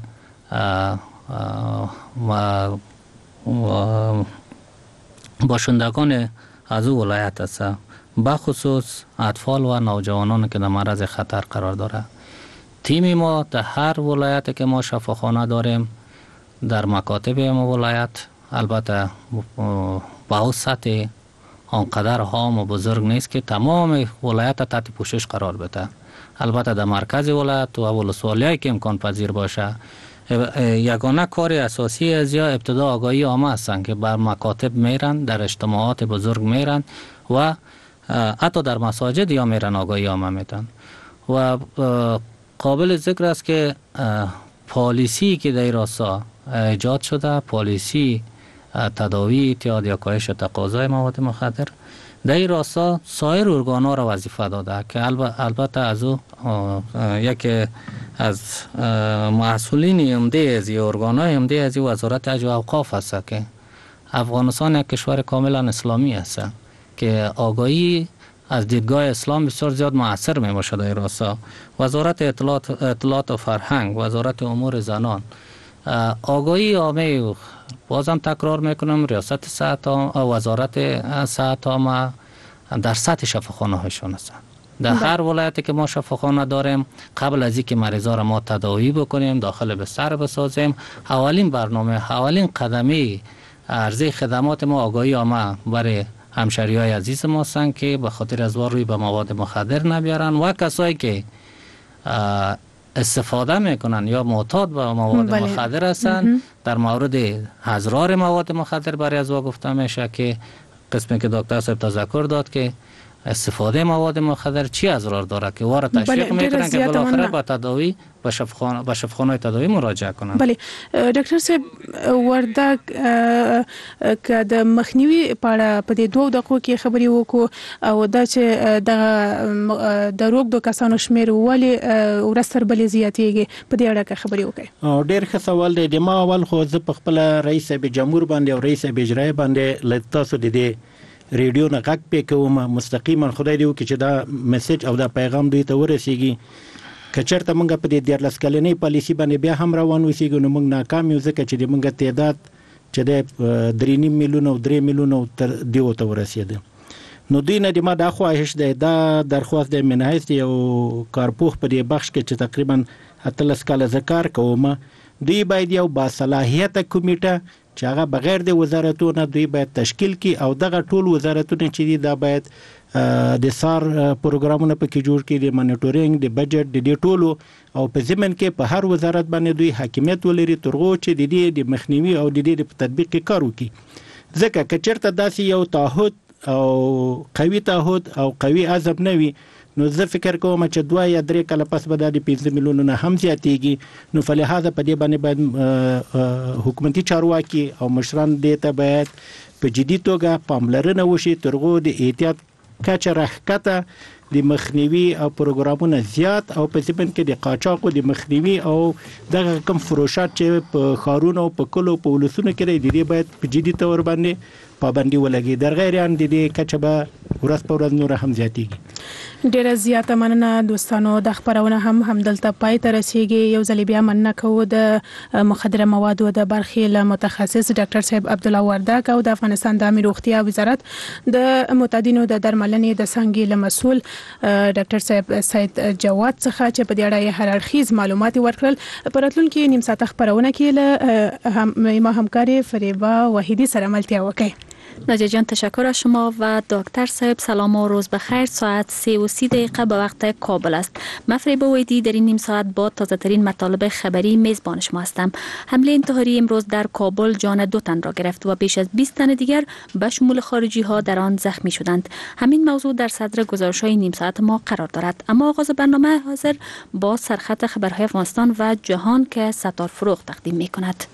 باشندگان از او ولایت است، بخصوص اطفال و نوجوانان که در معرض خطر قرار داره. تیم ما در هر ولایت که ما شفاخانه داریم در مکاتب ما ولایت، البته با سطح آنقدر هام و بزرگ نیست که تمام ولایت تحت پوشش قرار بده. البته در مرکز ولایت و ولسوالی‌هایی که امکان پذیر باشه، یگانه کار اساسی از یا ابتدا آگاهی عامه هستند که بر مکاتب میرن، در اجتماعات بزرگ میرن و حتی در مساجد یا میرن آگاهی عامه میدن. و قابل ذکر است که پالیسی که در راستا ایجاد شده، پالیسی تداوی اعتیاد یا کاهش تقاضای مواد مخدر، در این راستا سایر ارگان‌ها را وظیفه داده که البته از او یکی از مسئولین عمده از این ارگان‌های عمده از این وزارت اجر و اوقاف است که افغانستان یک کشور کاملا اسلامی است که آگاهی از دیدگاه اسلام بسیار زیاد مؤثر می باشد. در راستا وزارت اطلاعات, اطلاعات و فرهنگ، وزارت امور زنان، آگاهی عامه، بازم تکرار میکنم، ریاست صحت عامه، وزارت صحت عامه در سطح شفاخانه هاشون هستند. در هر ولایتی که ما شفاخانه داریم، قبل از اینکه مریضا را ما تداوی بکنیم، داخل بستر بسازیم، اولین برنامه، اولین قدمی عرضه خدمات ما آگاهی عامه برای همشهری‌های عزیز ما هستند که به خاطر از روی به مواد مخدر نبیارن و کسایی که استفاده میکنن یا معتاد به مواد بله. مخدر هستند. در مورد اضرار مواد مخدر برای از گفته میشه که قسمی که دکتر صاحب تذکر داد که استفاده مواد مخدر چی اضرار داره که واره تشویق میکنن که بالاخره به تداوی به شفاخانه به شفاخانه تداوی مراجعه کنن. بله ډاکټر صاحب وردا که د مخنیوي په اړه په دې دوه دقیقو کې خبرې وکړو او دا چې د د روغ د کسانو شمیر ولې ورستر بلې زیاتېږي په دې اړه خبرې وکړي. ډېر ښه سوال دی. د ما اول خو زه په خپل رئیس به جمهور باندې او رئیس به اجرایي باندې لتاسو د دې ریډیو نه غږ پې کوم مستقیما خدای دې وکړي چې دا میسج او دا پیغام دوی ته ورسیږي. که چېرته موږ په دې دیارلس کلنۍ پالیسي باندې بیا هم روان اوسېږو نو موږ ناکام یو، ځکه چې د موږ تعداد چې د درې نیم میلیونه او درې میلیونه تر دیو ته ورسېده. نو دوی نه د ما دا خواهش دی، دا درخواست دی من حیث یو کارپوه په دې بخش کې چې تقریبا اتلس کاله زه کار کوم، دوی باید یو باصلاحیته کمیټه چې هغه بغیر د وزارتونو دوی باید تشکیل کړي او دغه ټول وزارتونه چې دي دا باید د سار پروګرامونه پکې جوړ کړي، د مانیټورینګ، د بجټ، د دې ټولو او په ضمن کې په هر وزارت باندې دوی حاکمیت ولري ترغو چې د دې د مخنیوي او د دې د تطبیق کې کار وکړي. ځکه که چېرته داسې یو تعهد او قوي تعهد او قوي عزم نه وي نو زه فکر کوم چې دوه یا درې کاله پس به د پنځه میلیونو نه هم زیاتېږي. نو فلهذا په دې باندې باید حکومتي چارواکي او مشران دې ته باید په جدي توګه پاملرنه وشي ترغو د احتیاط کچه راښکته د مخنیوي او پروګرامونه زیات او په ځبن کې د قاچاقو د مخنیوي او دغه کم فروشات چې په خارونو او په کلو په ولسونو کې لري باید په جدي تور باندې پابندي ولګي در غیر ان د دې کچه به ورځ په ورځ نور هم زیاتېږي. ډیره زیاته مننه دوستانو، د خبرونه هم همدلته پای ته رسیږي. یو ځل بیا مننه کوو د مخدره موادو د برخې له متخصص ډاکټر صاحب عبدالله وردک او د افغانستان د عامه روغتیا وزارت د معتادینو د درملنې د څنګه له مسول ډاکټر صاحب سید جواد څخه چې په دې اړه هر اړخیز معلومات ورکړل. پراتلونکو نیم ساعت خبرونه کې له هم ما همکاري فریبا وحیدی سره ملتیا وکړي. ناجی جان تشکر از شما و دکتر صاحب. سلام و روز بخیر. ساعت سه و سی دقیقه به وقت کابل است. من فریبا وحیدی در این نیم ساعت با تازه ترین مطالب خبری میزبان شما هستم. حمله انتحاری امروز در کابل جان دو تن را گرفت و بیش از بیست تن دیگر به شمول خارجی ها در آن زخمی شدند. همین موضوع در صدر گزارش های نیم ساعت ما قرار دارد. اما آغاز برنامه حاضر با سرخط خبرهای افغانستان و جهان که ستار فروغ تقدیم می کند.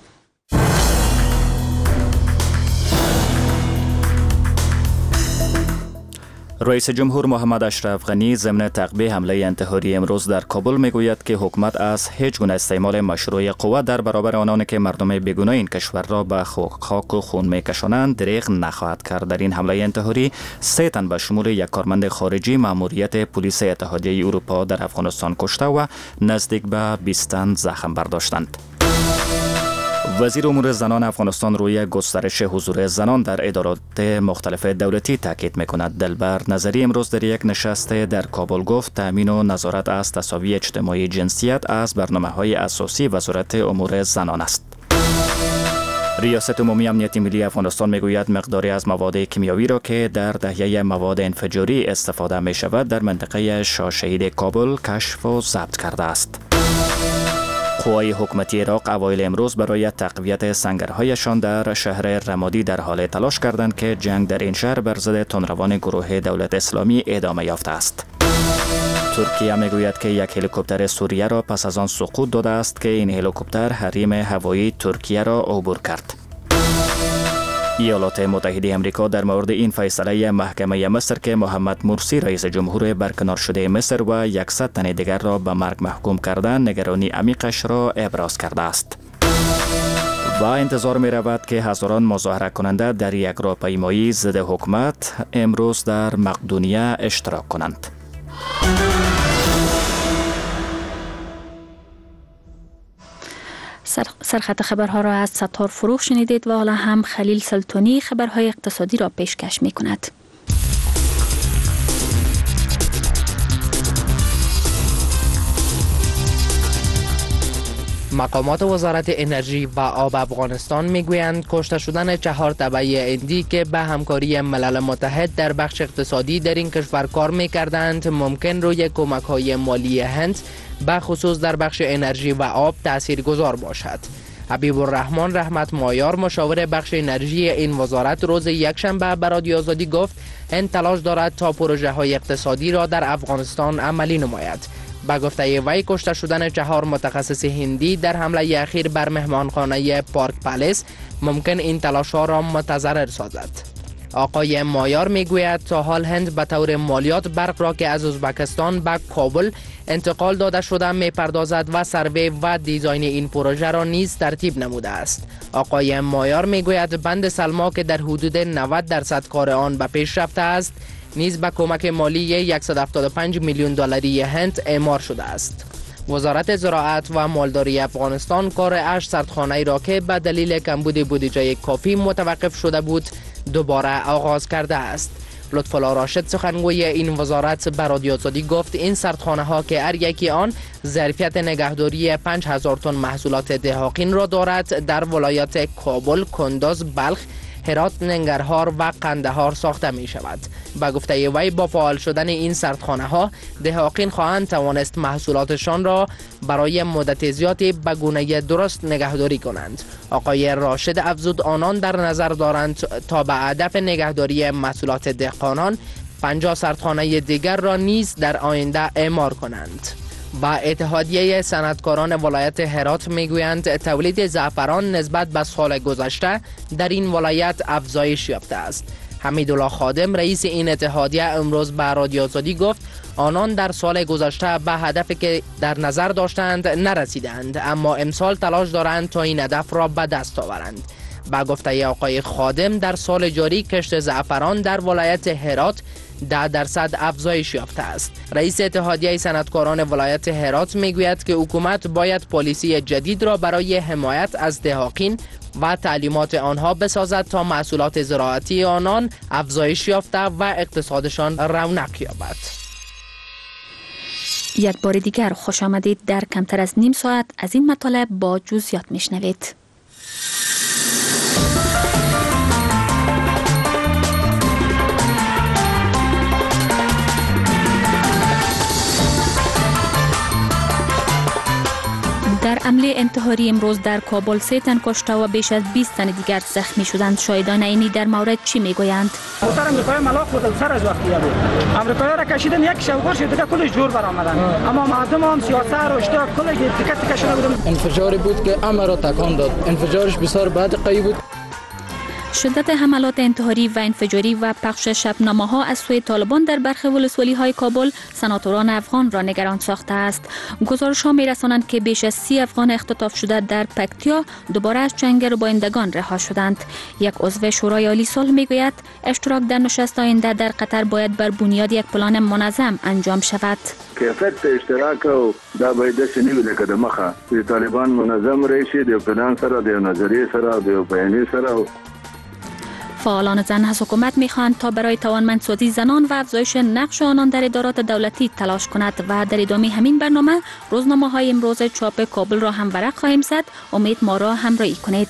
رئیس جمهور محمد اشرف غنی ضمن تعقیب حمله انتحاری امروز در کابل میگوید که حکومت از هیچ گونه استعمال مشروع قوت در برابر آنانی که مردم بیگناه این کشور را به خاک و خون میکشانند دریغ نخواهد کرد. در این حمله انتحاری سه تن به شمول یک کارمند خارجی ماموریت پلیس اتحادیه اروپا در افغانستان کشته و نزدیک به بیست تن زخم برداشتند. وزیر امور زنان افغانستان روی گسترش حضور زنان در ادارات مختلف دولتی تاکید میکند. دلبر نظری امروز در یک نشست در کابل گفت تامین و نظارت از تساوی اجتماعی جنسیت از برنامه‌های اساسی وزارت امور زنان است. ریاست عمومی امنیت ملی افغانستان میگوید مقداری از مواد کیمیاوی را که در دهیه مواد انفجاری استفاده می شود در منطقه شاه شهید کابل کشف و ضبط کرده است. قوای حکومتی عراق اوایل امروز برای تقویت سنگرهایشان در شهر رمادی در حال تلاش کردند که جنگ در این شهر بر ضد تندروان گروه دولت اسلامی ادامه یافته است. ترکیه میگوید که یک هلیکوپتر سوریه را پس از آن سقوط داده است که این هلیکوپتر حریم هوایی ترکیه را عبور کرد. ایالات متحده آمریکا در مورد این فیصله محکمه مصر که محمد مرسی رئیس جمهور برکنار شده مصر و صد تن دیگر را به مرگ محکوم کردن نگرانی عمیقش را ابراز کرده است. و انتظار می رود که هزاران مظاهره کننده در یک راهپیمایی ضد حکومت امروز در مقدونیه اشتراک کنند. سرخط خبرها را از ستار فروغ شنیدید و حالا هم خلیل سلطانی خبرهای اقتصادی را پیشکش می کند. مقامات وزارت انرژی و آب افغانستان میگویند کشته شدن چهار تبعه هندی که به همکاری ملل متحد در بخش اقتصادی در این کشور کار میکردند ممکن روی کمک های مالی هند به خصوص در بخش انرژی و آب تاثیرگذار باشد. حبیب الرحمن رحمت مایار مشاور بخش انرژی این وزارت روز یکشنبه به رادیو آزادی گفت هند تلاش دارد تا پروژه های اقتصادی را در افغانستان عملی نماید. با گفته وی کشته شدن چهار متخصص هندی در حمله اخیر بر مهمانخانه پارک پالیس ممکن این تلاش ها را متضرر سازد. آقای مایار میگوید تا حال هند به طور مالیات برق را که از ازبکستان به کابل انتقال داده شده میپردازد و سروی و دیزاین این پروژه را نیز ترتیب نموده است. آقای مایار میگوید بند سلما که در حدود نود درصد کار آن به پیش رفته است نیز به کمک مالی صد و هفتاد و پنج میلیون دلاری هند اعمار شده است. وزارت زراعت و مالداری افغانستان کار هشت سردخانه را که به دلیل کمبود بودجه کافی متوقف شده بود دوباره آغاز کرده است. لطفالله راشد سخنگوی این وزارت به رادیو آزادی گفت این سردخانه ها که هر یکی آن ظرفیت نگهداری پنج هزار تن محصولات دهاقین را دارد در ولایات کابل، کندز، بلخ، هرات، ننگرهار و قندهار ساخته می شود. با گفته وی با فعال شدن این سردخانه ها دهاقین خواهند توانست محصولاتشان را برای مدت زیادی به گونه درست نگهداری کنند. آقای راشد افزود آنان در نظر دارند تا به هدف نگهداری محصولات دهقانان پنجاه سردخانه دیگر را نیز در آینده اعمار کنند. با اتحادیه صنعتکاران ولایت هرات میگویند تولید زعفران نسبت به سال گذشته در این ولایت افزایش یافته است. حمیدالله خادم رئیس این اتحادیه امروز به رادیو آزادی گفت آنان در سال گذشته به هدفی که در نظر داشتند نرسیدند، اما امسال تلاش دارند تا این هدف را به دست آورند. با گفته آقای خادم در سال جاری کشت زعفران در ولایت هرات ده درصد افزایش یافته است. رئیس اتحادیه صنعتکاران ولایت هرات میگوید که حکومت باید پالیسی جدید را برای حمایت از دهاقین و تعلیمات آنها بسازد تا محصولات زراعتی آنان افزایش یافته و اقتصادشان رونق یابد. یک بار دیگر خوش آمدید. در کمتر از نیم ساعت از این مطالب با جزئیات میشنوید. در حمله انتحاری امروز در کابل سه تن کشته و بیش از بیست تن دیگر زخمی شدند. شاهدان عینی در مورد چی میگویند؟ موتر امریکایی ملاق بود سر از وقتی بود. امریکایی را کشیدن یک شوگر شد دیگه کلش جور برآمدن. اما مردم هم سیاست رو اشتباه کلی تیکه تیکه شده بودن. انفجاری بود که همه را تکان داد. انفجارش بسیار بدقی بود. شدت حملات انتحاری و انفجاری و پخش شبنامه‌ها از سوی طالبان در برخی ولسوالی‌های کابل سناتوران افغان را نگران ساخته است. گزارش‌ها می‌رسانند که بیش از سی افغان اختطاف شده در پکتیا دوباره از چنگر و بایندگان رها شدند. یک عضو شورای عالی صلح می‌گوید اشتراک در نشست آینده در قطر باید بر بنیاد یک پلان منظم انجام شود. کیفیت اشتراک او دا باید د سنوي د کده مخه طالبان منظم رئیس د پلان سره د نظریه سره د بیانیه سره. فعالان زن از حکومت می‌خواهند تا برای توانمندسازی زنان و افزایش نقش آنان در ادارات دولتی تلاش کند و در ادامه همین برنامه روزنامه‌های امروز چاپ کابل را هم ورق خواهیم زد. امید ما را همراهی کنید.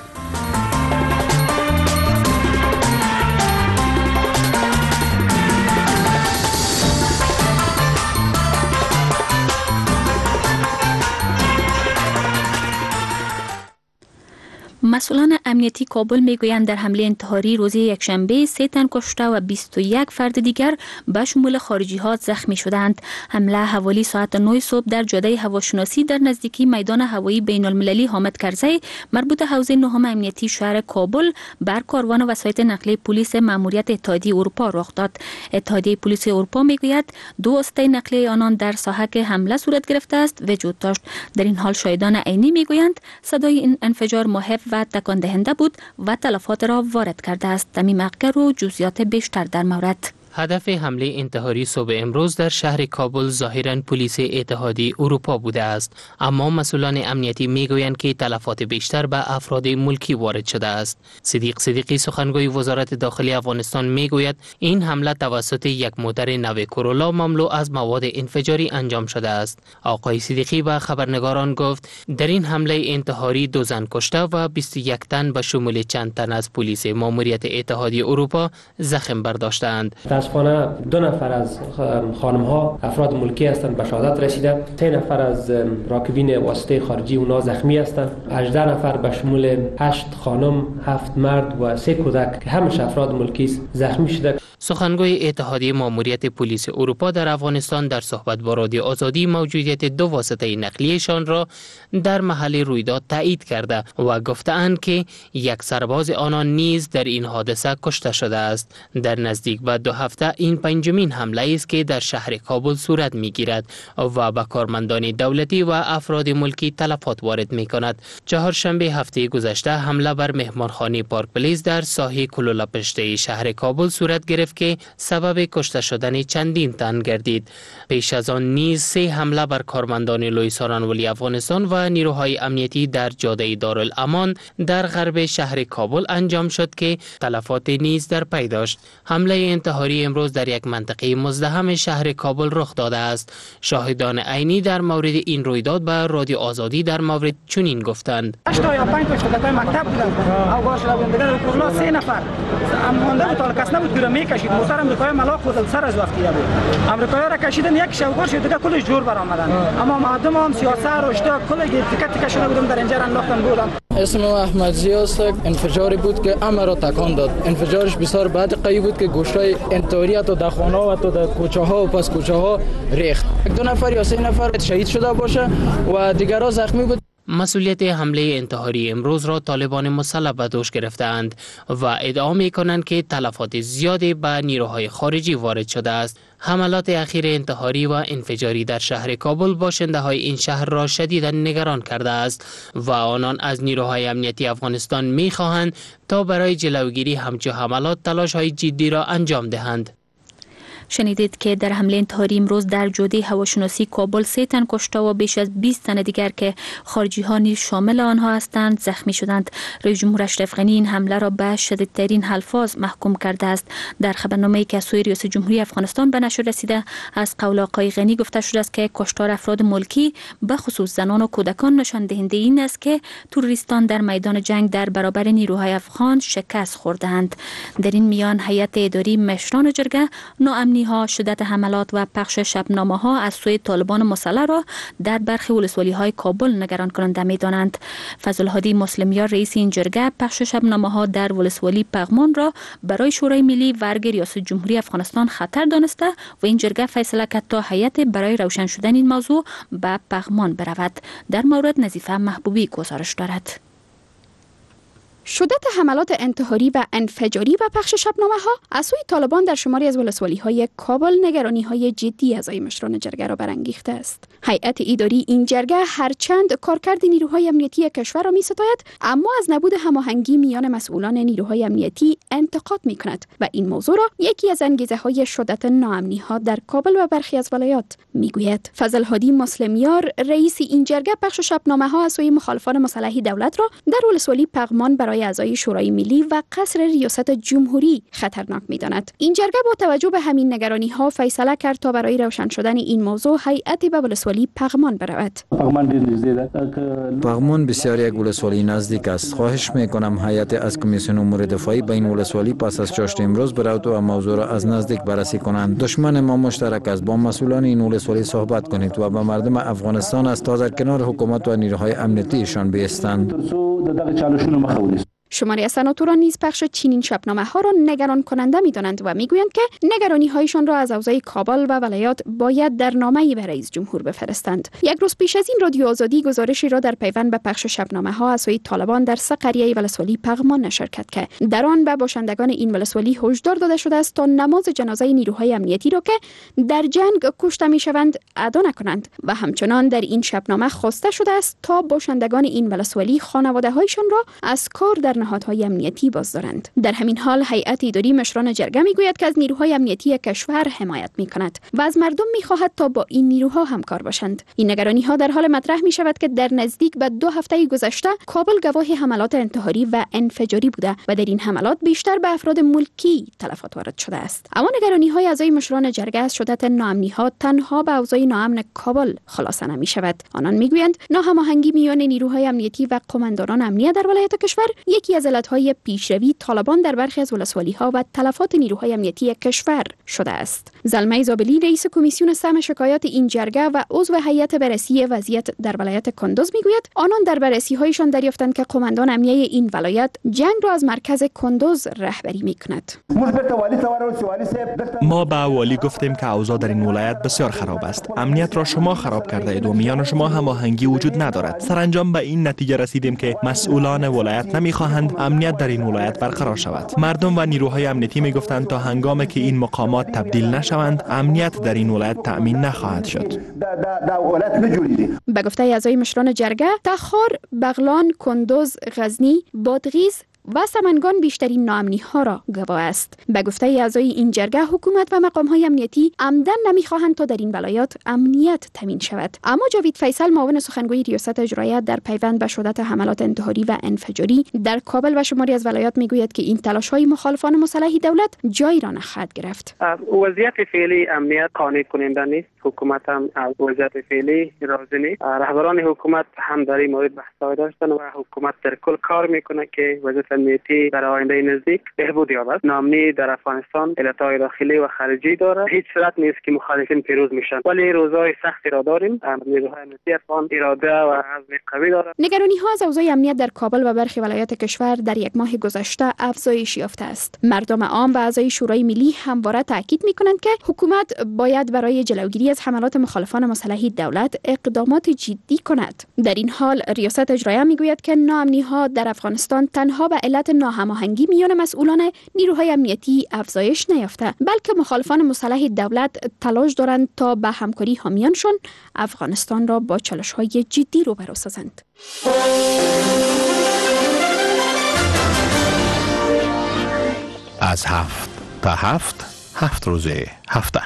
مسئولان امنیتی کابل میگویند در حمله انتحاری روز یکشنبه سه تن کشته و بیست و یک فرد دیگر به شمول خارجی ها زخمی شدند. حمله حوالی ساعت نه صبح در جاده هواشناسی در نزدیکی میدان هوایی بین المللی حامد کرزی مربوط حوزه نهم امنیتی شهر کابل بر کاروان وسایط نقلیه پلیس ماموریت اتحادیه اروپا رخ داد. اتحادیه پلیس اروپا میگوید دو اسطح نقلیه آنان در ساحه که حمله صورت گرفته است وجود داشت. در این حال شاهدان عینی میگویند صدای این انفجار مهیب و تکان دهنده بود و تلفات را وارد کرده است. تمیم اقگر و جزئیات بیشتر در مورد. هدف حمله انتحاری صبح امروز در شهر کابل ظاهراً پلیس اتحادیه اروپا بوده است، اما مسئولان امنیتی میگویند که تلفات بیشتر به افراد ملکی وارد شده است. صدیق صدیقی سخنگوی وزارت داخلی افغانستان میگوید این حمله توسط یک موتر نو کورولا مملو از مواد انفجاری انجام شده است. آقای صدیقی به خبرنگاران گفت در این حمله انتحاری دو زن کشته و بیست و یک تن به شمول چند تن از پلیس ماموریت اتحادیه اروپا زخم برداشتند. متاسفانه دو نفر از خانم ها افراد ملکی هستند به شهادت رسیده. سه نفر از راکبین واسطه خارجی اونا زخمی هستند. هجده نفر به شمول هشت خانم، هفت مرد و سه کودک که همش افراد ملکی زخمی شده. سخنگوی اتحادیه ماموریت پلیس اروپا در افغانستان در صحبت با رادیو آزادی موجودیت دو واسطه نقلیه‌شان را در محل رویداد تایید کرده و گفته‌اند که یک سرباز آنان نیز در این حادثه کشته شده است. در نزدیک به دو هفته این پنجمین حمله است که در شهر کابل صورت می‌گیرد و به کارمندان دولتی و افراد ملکی تلفات وارد می‌کند. چهارشنبه هفته گذشته حمله بر مهمانخانه پارک پلیس در ساحه کلولا پشته شهر کابل صورت گرفت که سبب کشته شدن چندین تن گردید. پیش از آن نیز سه حمله بر کارمندان لوی سارانولی افغانستان و نیروهای امنیتی در جاده دارالامان در غرب شهر کابل انجام شد که تلفات نیز در پی داشت. حمله انتحاری امروز در یک منطقه مزدحم شهر کابل رخ داده است. شاهدان عینی در مورد این رویداد به رادیو آزادی در مورد چنین گفتند. هشت یا پنج تا کتای مکتب بودن. او باش راوندگان کورلا سه نفر. امونده بود تا کس نبود که میکشید. موتر امریکایی ملاق بود سر از وقتی بود. امریکایی را کشیدن یک شوگر شد دیگه کلش جور برآمدن. اما مردم هم سیاست رو اشتباه کلی تیکه تیکه شده بودن در اینجا انداختن بودن. اسم احمد ضیا است. انفجاری بود که همه را تکان داد. انفجارش بسیار بدقی بود که گوشتای انتحاری تو در خانه و تو در کوچه ها و پس کوچه ها ریخت. دو نفر یا سه نفر شهید شده باشه و دیگرها زخمی بود. مسئولیت حمله انتحاری امروز را طالبان مسلح به دوش گرفتند و ادعا می کنند که تلفات زیادی به نیروهای خارجی وارد شده است. حملات اخیر انتحاری و انفجاری در شهر کابل باشنده های این شهر را شدیدا نگران کرده است و آنان از نیروهای امنیتی افغانستان می خواهند تا برای جلوگیری همچو حملات تلاش های جدی را انجام دهند. شنیدید که در حمله انتحاری امروز در جوده هواشناسی کابل سه تن کشته و بیش از بیست تن دیگر که خارجی ها نیز شامل آنها هستند زخمی شدند. رئیس جمهور اشرف غنی این حمله را به شدیدترین الفاظ محکوم کرده است. در خبرنامه‌ای که از سوی ریاست جمهوری افغانستان به نشر رسیده از قول آقای غنی گفته شده است که کشتار افراد ملکی به خصوص زنان و کودکان نشان دهنده این است که تروریستان در میدان جنگ در برابر نیروهای افغان شکست خوردند. در این میان هیئت اداری مشران جرگه ناامنی ها، شدت حملات و پخش شبنامه ها از سوی طالبان مسلح را در برخی ولسوالی های کابل نگران کننده می دانند. فضل الهادی مسلمیار رئیس این جرگه پخش شبنامه ها در ولسوالی پغمان را برای شورای ملی و ارگ ریاست جمهوری افغانستان خطر دانسته و این جرگه فیصله کرد تا هیئت برای روشن شدن این موضوع به پغمان برود. در مورد نظیفه محبوبی گزارش دارد. شدت حملات انتحاری و انفجاری و پخش شبنامه ها از سوی طالبان در شماری از ولسوالی های کابل نگرانی های جدی اعضای مشران جرگه را برانگیخته است. هیئت اداری این جرگه هرچند کارکرد نیروهای امنیتی کشور را می‌ستاید، اما از نبود هماهنگی میان مسئولان نیروهای امنیتی انتقاد می‌کند و این موضوع را یکی از انگیزه‌های شدت ناامنی ها در کابل و برخی از ولایات میگوید. فضل الهادی مسلمیار رئیس این جرگه پخش شبنامه ها از سوی مخالفان مسلح دولت را در ولسوالی پغمان برای اعضای شورای ملی و قصر ریاست جمهوری خطرناک می‌داند. این جرگه با توجه به همین نگرانی‌ها فیصله کرد تا برای روشن شدن این موضوع هیئت به ولسوالی پغمان برود. پغمان بسیار یک ولسوالی نزدیک است. خواهش می‌کنم هیئت از کمیسیون امور دفاعی به این ولسوالی پس از چاشت امروز برود و موضوع را از نزدیک بررسی کنند. دشمن ما مشترک است. با مسئولان این ولسوالی صحبت کنید و به مردم افغانستان از تا در کنار حکومت و نیروهای امنیتیشان بایستند. شماری از سناتوران نیز پخش چنین شبنامه ها را نگران کننده می دانند و می گویند که نگرانی هایشان را از اوضاع کابل و ولایات باید در نامه‌ای به رئیس جمهور بفرستند. یک روز پیش از این رادیو آزادی گزارشی را در پیوند به پخش شبنامه ها از سوی طالبان در سه قریه ولسوالی پغمان نشر کرد که در آن به باشندگان این ولسوالی هشدار داده شده است تا نماز جنازه نیروهای امنیتی را که در جنگ کشته می شوند ادا نکنند و همچنان در این شبنامه خواسته شده است تا باشندگان این ولسوالی خانواده هایشان را از کار در نهادهای امنیتی بازدارند. در همین حال هیئت اداری مشران جرگه میگوید که از نیروهای امنیتی کشور حمایت میکند و از مردم میخواهد تا با این نیروها همکار باشند. این نگرانی ها در حال مطرح می شود که در نزدیک به دو هفته گذشته کابل گواه حملات انتحاری و انفجاری بوده و در این حملات بیشتر به افراد ملکی تلفات وارد شده است. اما نگرانی های اعضای مشران جرگه از شدت ناامنی ها تنها به اوضاع ناامن کابل خلاصه نمی شود. آنان میگویند ناهماهنگی میان نیروهای امنیتی و قماندانان امنیت در ولایت کشور یکی از علتهای پیشروی طالبان در برخی از ولسوالی‌ها و تلفات نیروهای امنیتی کشور شده است. زلمه زابلی رئیس کمیسیون سهم شکایات این جرگه و عضو هیئت بررسی وضعیت در ولایت کندوز میگوید آنان در بررسی‌هایشان دریافتند که قماندان امنیه این ولایت جنگ را از مرکز کندوز رهبری میکند. ما به والی گفتیم که اوضاع در این ولایت بسیار خراب است. امنیت را شما خراب کرده اید و میان شما هماهنگی وجود ندارد. سرانجام به این نتیجه رسیدیم که مسئولان ولایت نمیخواهند امنیت در این ولایت برقرار شود. مردم و نیروهای امنیتی میگفتند تا هنگامی که این مقامات تبدیل نشوند امنیت در این ولایت تأمین نخواهد شد. به گفته اعضای مشران جرگه، تخار، بغلان، کندوز، غزنی، بادغیس و سمنگان بیشترین ناامنی ها را گواه است. به گفته اعضای این جرگه حکومت و مقام های امنیتی عمدن نمیخواهند تا در این ولایات امنیت تامین شود. اما جاوید فیصل معاون سخنگوی ریاست اجرایی در پیوند به شدت حملات انتحاری و انفجاری در کابل و شماری از ولایات میگوید که این تلاش های مخالفان مسلح دولت جایی را نخواهد گرفت. وضعیت فعلی امنیت قانع کننده نیست. حکومت هم از وضعیت فعلی راضی نیست. رهبران حکومت هم در این مورد بحث داشتن و حکومت در کل کار میکنه که وضعیت امنیتی در آینده نزدیک بهبود یابد. نامنی در افغانستان علتهای داخلی و خارجی داره. هیچ صورت نیست که مخالفین پیروز میشن، ولی روزهای سختی را داریم. نیروهای امنیتی افغان اراده و عزم قوی دارند. نگرانی ها از اوضاع امنیت در کابل و برخی ولایات کشور در یک ماه گذشته افزایش یافته است. مردم عام و اعضای شورای ملی همواره تاکید میکنند که حکومت باید برای جلوگیری از حملات مخالفان مسلح دولت اقدامات جدی کند. در این حال ریاست اجراییه میگوید که ناامنی ها در افغانستان تنها به علت ناهماهنگی میان مسئولان نیروهای امنیتی افزایش نیافته، بلکه مخالفان مسلح دولت تلاش دارند تا به همکاری حامیانشان افغانستان را با چالش‌های جدی روبرو سازند. از هفت تا هفت هفت روزه هفته.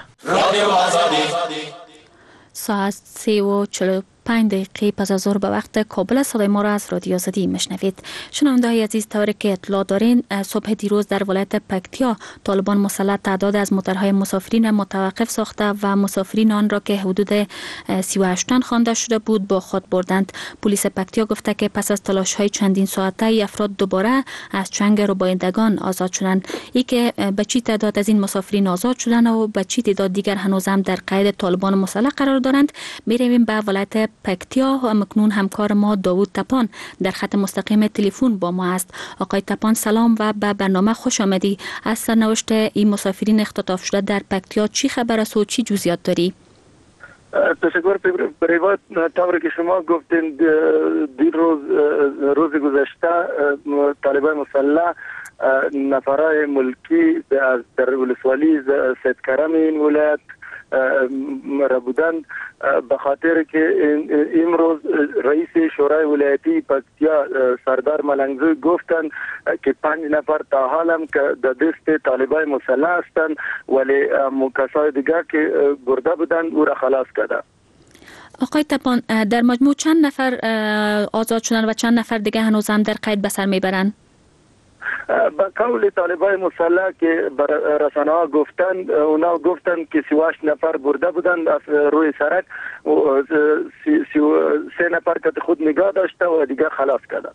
ساعت سه و چلو پنج دقیقه پس از ظهر به وقت کابل صدای ما را از رادیو آزادی میشنوید. شنونده های عزیز، طوری که اطلاع دارین صبح دیروز در ولایت پکتیا طالبان مسلح تعداد از موترهای مسافرین متوقف ساخته و مسافرین آن را که حدود سی و هشت تن خوانده شده بود با خود بردند. پلیس پکتیا گفته که پس از تلاش های چندین ساعته ای افراد دوباره از چنگ ربایندگان آزاد شدند. ای که به چی تعداد از این مسافرین آزاد شدند و به چی تعداد دیگر هنوز هم در قید طالبان مسلح قرار دارند، میرویم به ولایت پکتیا و مکنون همکار ما داوود تپان در خط مستقیم تلفن با ما است. آقای تپان سلام و به برنامه خوش آمدی. از سرنوشت این مسافرین اختطاف شده در پکتیا چی خبر است و چی جزئیات داری؟ تشکر پریوات. طوری که شما گفتین دیر روز روز گذشته طالبان مسلح نفرای ملکی از در ولسوالی سید کرم این ولایت را بودند، به خاطر که امروز رئیس شورای ولایتی پکتیا سردار ملنگزوی گفتند که پنج نفر تا حال هم که در دست طالبان مسلح هستند، ولی کسای دیگر که برده بودند او را خلاص کرده. آقای تپان، در مجموع چند نفر آزاد شدن و چند نفر دیگه هنوز هم در قید به سر میبرند؟ با قول طالبان مسلح که رسانه ها گفتند، اونا گفتند که سی و هشت نفر برده بودند از روی سرک و سی و سه نفر که خود نگاه داشته و دیگه خلاص کردند.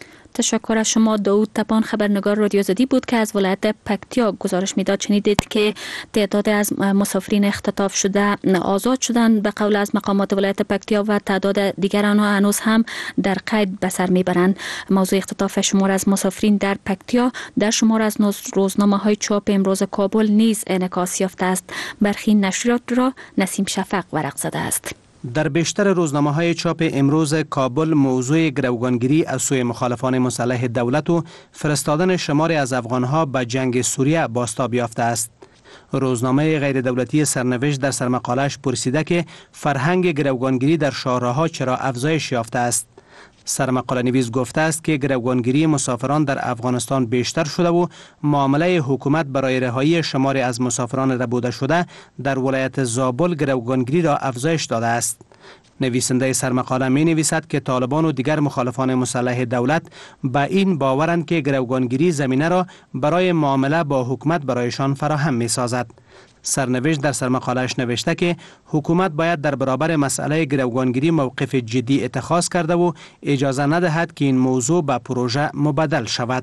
تشکر از شما. داوود تپان خبرنگار رادیو آزادی بود که از ولایت پکتیا گزارش میداد. شنیدید که تعداد از مسافرین اختطاف شده آزاد شدند به قول از مقامات ولایت پکتیا و تعداد دیگر آنها هنوز هم در قید به سر میبرند. موضوع اختطاف شمار از مسافرین در پکتیا در شمار از روزنامه های چاپ امروز کابل نیز انعکاس یافته است. برخی نشریات را نسیم شفق ورق زده است. در بیشتر روزنامه‌های چاپ امروز کابل موضوع گروگانگیری از سوی مخالفان مسلح دولت و فرستادن شماری از افغانها به جنگ سوریه بازتاب یافته است. روزنامه غیر دولتی سرنوشت در سرمقاله‌اش پرسیده که فرهنگ گروگانگیری در شهرها چرا افزایش یافته است. سرمقاله نویس گفته است که گروگانگیری مسافران در افغانستان بیشتر شده و معامله حکومت برای رهایی شماری از مسافران ربوده شده در ولایت زابل گروگانگیری را افزایش داده است. نویسنده سرمقاله می نویسد که طالبان و دیگر مخالفان مسلح دولت با این باورند که گروگانگیری زمینه را برای معامله با حکومت برایشان فراهم می سازد. سرنوشت در سرمقاله‌اش نوشته که حکومت باید در برابر مسئله گروگانگیری موقف جدی اتخاذ کرده و اجازه ندهد که این موضوع به پروژه مبدل شود.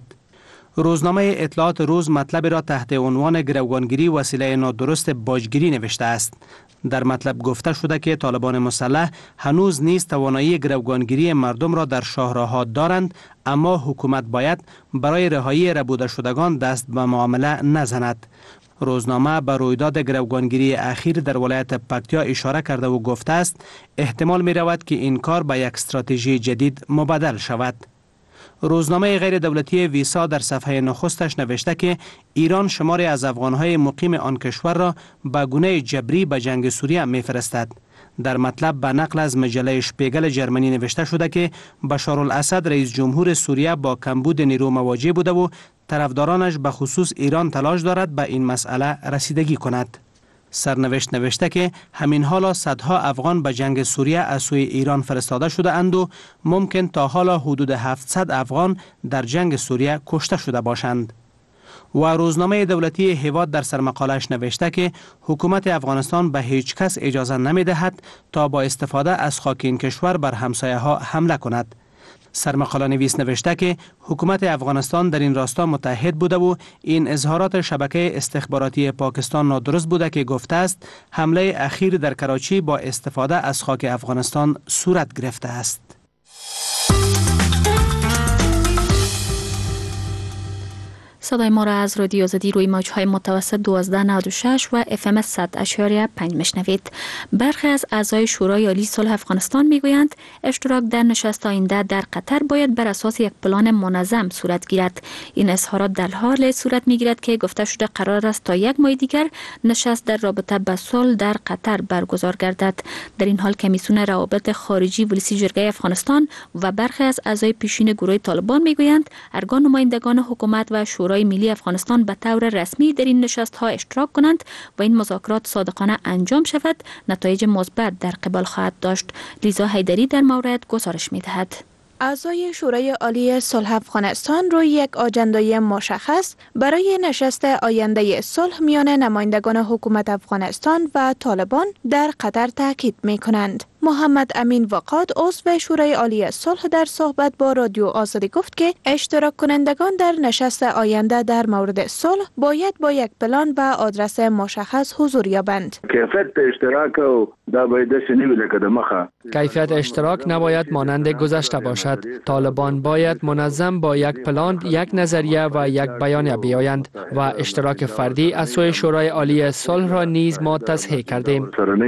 روزنامه اطلاعات روز مطلب را تحت عنوان گروگانگیری وسیله نادرست باجگیری نوشته است. در مطلب گفته شده که طالبان مسلح هنوز نیز توانایی گروگانگیری مردم را در شهرها دارند، اما حکومت باید برای رهایی ربوده شدگان دست به معامله نزند. روزنامه به رویداد گروگانگیری اخیر در ولایت پکتیا اشاره کرده و گفته است احتمال می رود که این کار به یک استراتژی جدید مبدل شود. روزنامه غیر دولتی ویسا در صفحه نخستش نوشته که ایران شماری از افغانهای مقیم آن کشور را به گونه جبری به جنگ سوریه می‌فرستد. در مطلب به نقل از مجله شپیگل جرمنی نوشته شده که بشار الاسد رئیس جمهور سوریه با کمبود نیرو مواجه بوده و طرفدارانش به خصوص ایران تلاش دارد به این مسئله رسیدگی کند. سرنوشت نوشته که همین حالا صدها افغان به جنگ سوریه از سوی ایران فرستاده شده اند و ممکن تا حالا حدود هفتصد افغان در جنگ سوریه کشته شده باشند. و روزنامه دولتی هیواد در سرمقاله‌اش نوشته که حکومت افغانستان به هیچ کس اجازه نمی دهد تا با استفاده از خاک این کشور بر همسایه ها حمله کند. سرمقاله نویس نوشته که حکومت افغانستان در این راستا متحد بوده و این اظهارات شبکه استخباراتی پاکستان نادرست بوده که گفته است حمله اخیر در کراچی با استفاده از خاک افغانستان صورت گرفته است. صدای ما را از رادیو آزادی روی موج‌های متوسط دوازده نود و شش و اف ام صد اشاری پنج میشنوید. برخی از اعضای شورای عالی صلح افغانستان میگویند اشتراک در نشست آینده در قطر باید بر اساس یک پلان منظم صورت گیرد. این اظهارات در حال صورت میگیرد که گفته شده قرار است تا یک ماه دیگر نشست در رابطه با صلح در قطر برگزار گردد. در این حال کمیسیون روابط خارجی ولسی جرگه افغانستان و برخی از اعضای پیشین گروه طالبان میگویند اگر نمایندگان حکومت و شورای ملی افغانستان به طور رسمی در این نشست ها اشتراک کنند و این مذاکرات صادقانه انجام شود، نتایج مثبت در قبال خواهد داشت. لیزا حیدری در مورد گزارش می‌دهد. اعضای شورای عالی صلح افغانستان روی یک آجندای مشخص برای نشست آینده صلح میان نمایندگان حکومت افغانستان و طالبان در قطر تاکید می‌کنند. محمد امین وقاد عضو شورای عالی صلح در صحبت با رادیو آزادی گفت که اشتراک کنندگان در نشست آینده در مورد صلح باید با یک پلان و آدرس مشخص حضور یابند. کیفیت اشتراک او دا باید شنیوی لکه د مخه. کیفیت اشتراک نباید مانند گذشته باشد. طالبان باید منظم با یک پلان، یک نظریه و یک بیانیه بیایند و اشتراک فردی از سوی شورای عالی صلح را نیز ما تصحیح کردیم.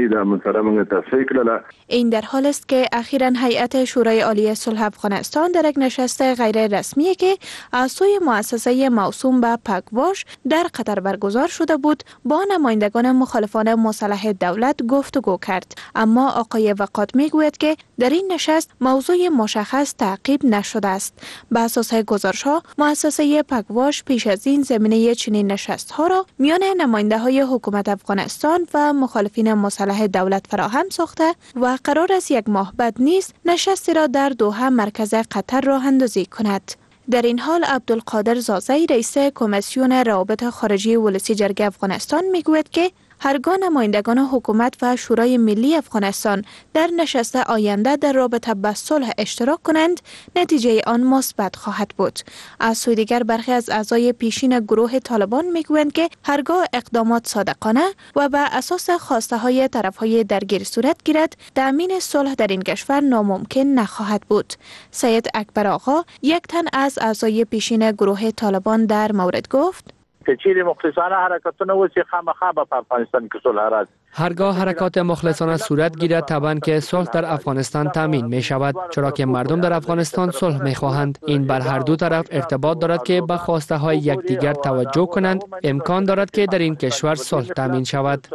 این در حال است که اخیراً هیئت شورای عالی صلح افغانستان در یک نشست غیر رسمی که از سوی مؤسسه موسوم به پکواش در قطر برگزار شده بود با نمایندگان مخالفان مسلح دولت گفتگو کرد. اما آقای وقاد میگوید که در این نشست موضوع مشخص تعقیب نشده است. به اساس گزارش‌ها مؤسسه پکواش پیش از این زمینه چنین نشست‌ها را میان نماینده های حکومت افغانستان و مخالفین مسلح دولت فراهم ساخته و قرار است یک ماه بعد نیز نشستی را در دوحه مرکز قطر راه اندازی کند. در این حال عبدالقادر زازی رئیس کمیسیون روابط خارجی ولسی جرگه افغانستان میگوید که هرگاه نمایندگان حکومت و شورای ملی افغانستان در نشست آینده در رابطه با صلح اشتراک کنند، نتیجه آن مثبت خواهد بود. از سوی دیگر برخی از اعضای پیشین گروه طالبان میگویند که هرگاه اقدامات صادقانه و بر اساس خواسته های طرف های درگیر صورت گیرد، تامین صلح در این کشور ناممکن نخواهد بود. سید اکبر آقا، یک تن از اعضای پیشین گروه طالبان در مورد گفت: که چیزی مخلصانه حرکتونه وسی خامخا به افغانستان که صلح راځي. هرگاه حرکات مخلصانه صورت گیرد طبعا که صلح در افغانستان تامین می شود، چرا که مردم در افغانستان صلح می خواهند. این بر هر دو طرف ارتباط دارد که به خواسته های یکدیگر توجه کنند. امکان دارد که در این کشور صلح تامین شود.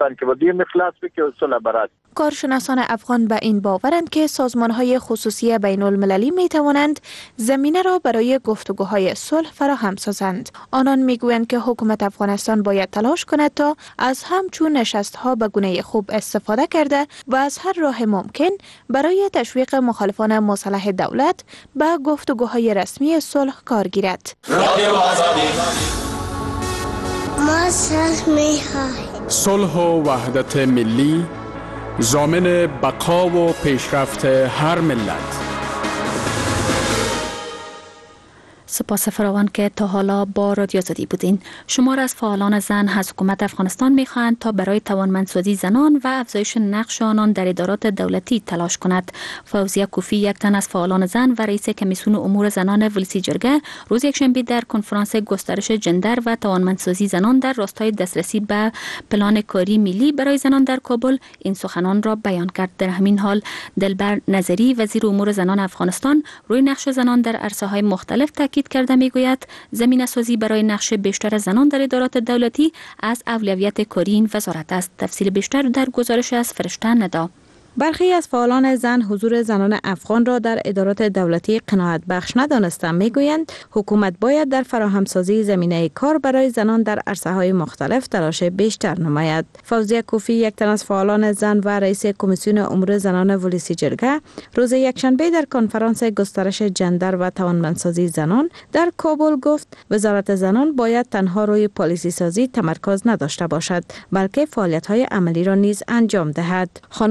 کارشناسان افغان به این باورند که سازمان‌های خصوصی بین المللی می توانند زمینه را برای گفتگوهای صلح فراهم سازند. آنان میگویند که حکومت افغانستان باید تلاش کند تا از همچون نشست‌ها به گونه خوب استفاده کرده و از هر راه ممکن برای تشویق مخالفان مسلح دولت به گفتگوهای رسمی صلح کار گیرد. ما صلح می‌خواهیم. صلح و وحدت ملی ضامن بقا و پیشرفت هر ملت. سپاس فراوان که تا حالا با رادیو آزادی بودین. شمار از فعالان زن از حکومت افغانستان می‌خواهند تا برای توانمندسازی زنان و افزایش نقش آنان در ادارات دولتی تلاش کند. فوزیه کوفی، یک تن از فعالان زن و رئیس کمیسیون امور زنان ولسی جرگه، روز یکشنبه در کنفرانس گسترش جندر و توانمندسازی زنان در راستای دسترسی به پلان کاری ملی برای زنان در کابل این سخنان را بیان کرد. در همین حال دلبر نظری، وزیر امور زنان افغانستان، روی نقش زنان در عرصه‌های مختلف تاکید کرده میگوید زمینه سازی برای نقش بیشتر زنان در ادارات دولتی از اولویت کاری این وزارت است. تفصیل بیشتر در گزارش از فرشته ندا. برخی از فعالان زن حضور زنان افغان را در ادارات دولتی قناعت بخش ندانستند. میگویند حکومت باید در فراهمسازی زمینه کار برای زنان در عرصه‌های مختلف تلاش بیشتر نماید. فوزیه کوفی، یک تن از فعالان زن و رئیس کمیسیون امور زنان ولسی جرگه، روز یکشنبه در کنفرانس گسترش جندر و توانمندسازی زنان در کابل گفت وزارت زنان باید تنها روی پالیسی سازی تمرکز نداشته باشد، بلکه فعالیت‌های عملی را نیز انجام دهد. خانم کوفی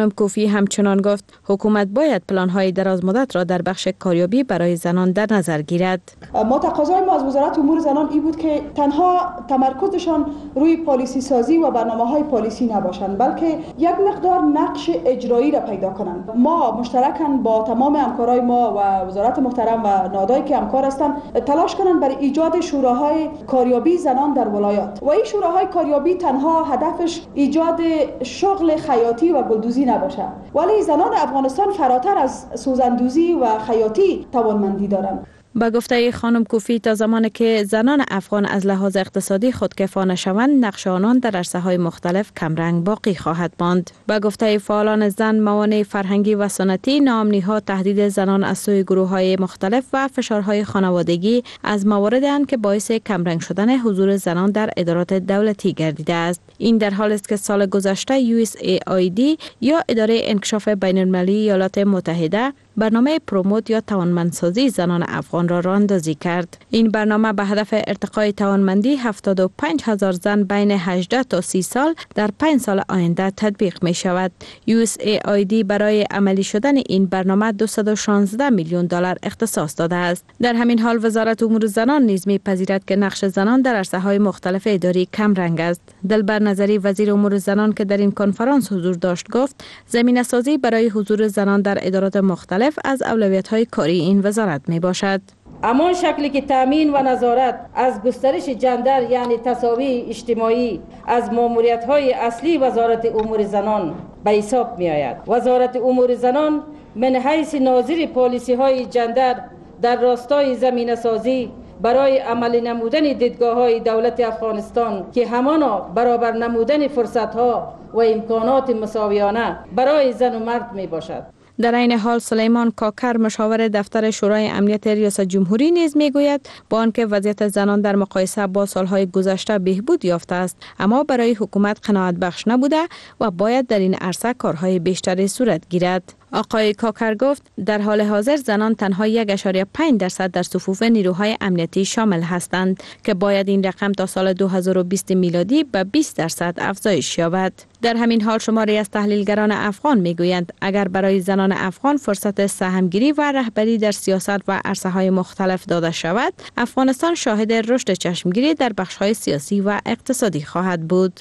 همچنان گفت حکومت باید پلان‌های دراز مدت را در بخش کاریابی برای زنان در نظر گیرد. ما تقاضای ما از وزارت امور زنان این بود که تنها تمرکزشان روی پالیسی سازی و برنامه‌های پالیسی نباشند، بلکه یک مقدار نقش اجرایی را پیدا کنند. ما مشترکاً با تمام همکارای ما و وزارت محترم و نهادهایی که همکار هستند تلاش کنند برای ایجاد شوراهای کاریابی زنان در ولایات. و این شوراهای کاریابی تنها هدفش ایجاد شغل خیاطی و گلدوزی نباشه، ولی زنان افغانستان فراتر از سوزندوزی و خیاطی توانمندی دارند. با گفته خانم کوفی تا زمانی که زنان افغان از لحاظ اقتصادی خودکفا نشوند نقش آنان در عرصه‌های مختلف کمرنگ باقی خواهد ماند. با گفته فعالان زن موانع فرهنگی و سنتی، ناامنی‌ها، تهدید زنان از سوی گروه‌های مختلف و فشارهای خانوادگی از مواردی اند که باعث کمرنگ شدن حضور زنان در ادارات دولتی گردیده است. این در حالی است که سال گذشته یو اس ای آی دی یا اداره انکشاف بین‌المللی ایالات متحده برنامه پروموت یا توانمندسازی زنان افغان را راه اندازی کرد. این برنامه به هدف ارتقای توانمندی هفتاد و پنج هزار زن بین هجده تا سی سال در پنج سال آینده تطبیق می شود. یو اس ای آی دی برای عملی شدن این برنامه دویست و شانزده میلیون دلار اختصاص داده است. در همین حال وزارت امور زنان نیز می‌پذیرد که نقش زنان در عرصه‌های مختلف اداری کم رنگ است. دلبر نظری وزیر امور زنان که در این کنفرانس حضور داشت گفت زمینه سازی برای حضور زنان در ادارات مختلف از اولویت‌های کاری این وزارت می باشد. اما شکلی که تامین و نظارت از گسترش جندر یعنی تساوی اجتماعی از ماموریت‌های اصلی وزارت امور زنان به حساب می آید. وزارت امور زنان من حیث ناظر پالیسی‌های جندر در راستای زمینه سازی برای عملی نمودن دیدگاه‌های دولت افغانستان که همانا برابر نمودن فرصت‌ها و امکانات مساویانه برای زن و مرد می باشد. در این حال سلیمان کاکر مشاور دفتر شورای امنیت ریاست جمهوری نیز میگوید با آنکه وضعیت زنان در مقایسه با سالهای گذشته بهبود یافته است اما برای حکومت قناعت بخش نبوده و باید در این عرصه کارهای بیشتری صورت گیرد. آقای کاکر گفت در حال حاضر زنان تنها یک و پنج درصد در صفوف نیروهای امنیتی شامل هستند که باید این رقم تا سال دو هزار و بیست میلادی به بیست درصد افزایش یابد. در همین حال شماری از تحلیلگران افغان میگویند اگر برای زنان افغان فرصت سهمگیری و رهبری در سیاست و عرصه‌های مختلف داده شود، افغانستان شاهد رشد چشمگیری در بخش‌های سیاسی و اقتصادی خواهد بود.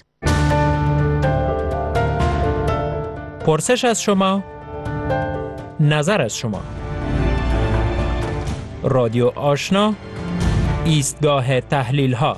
پرسش از شما، نظر از شما. رادیو آشنا، ایستگاه تحلیل ها.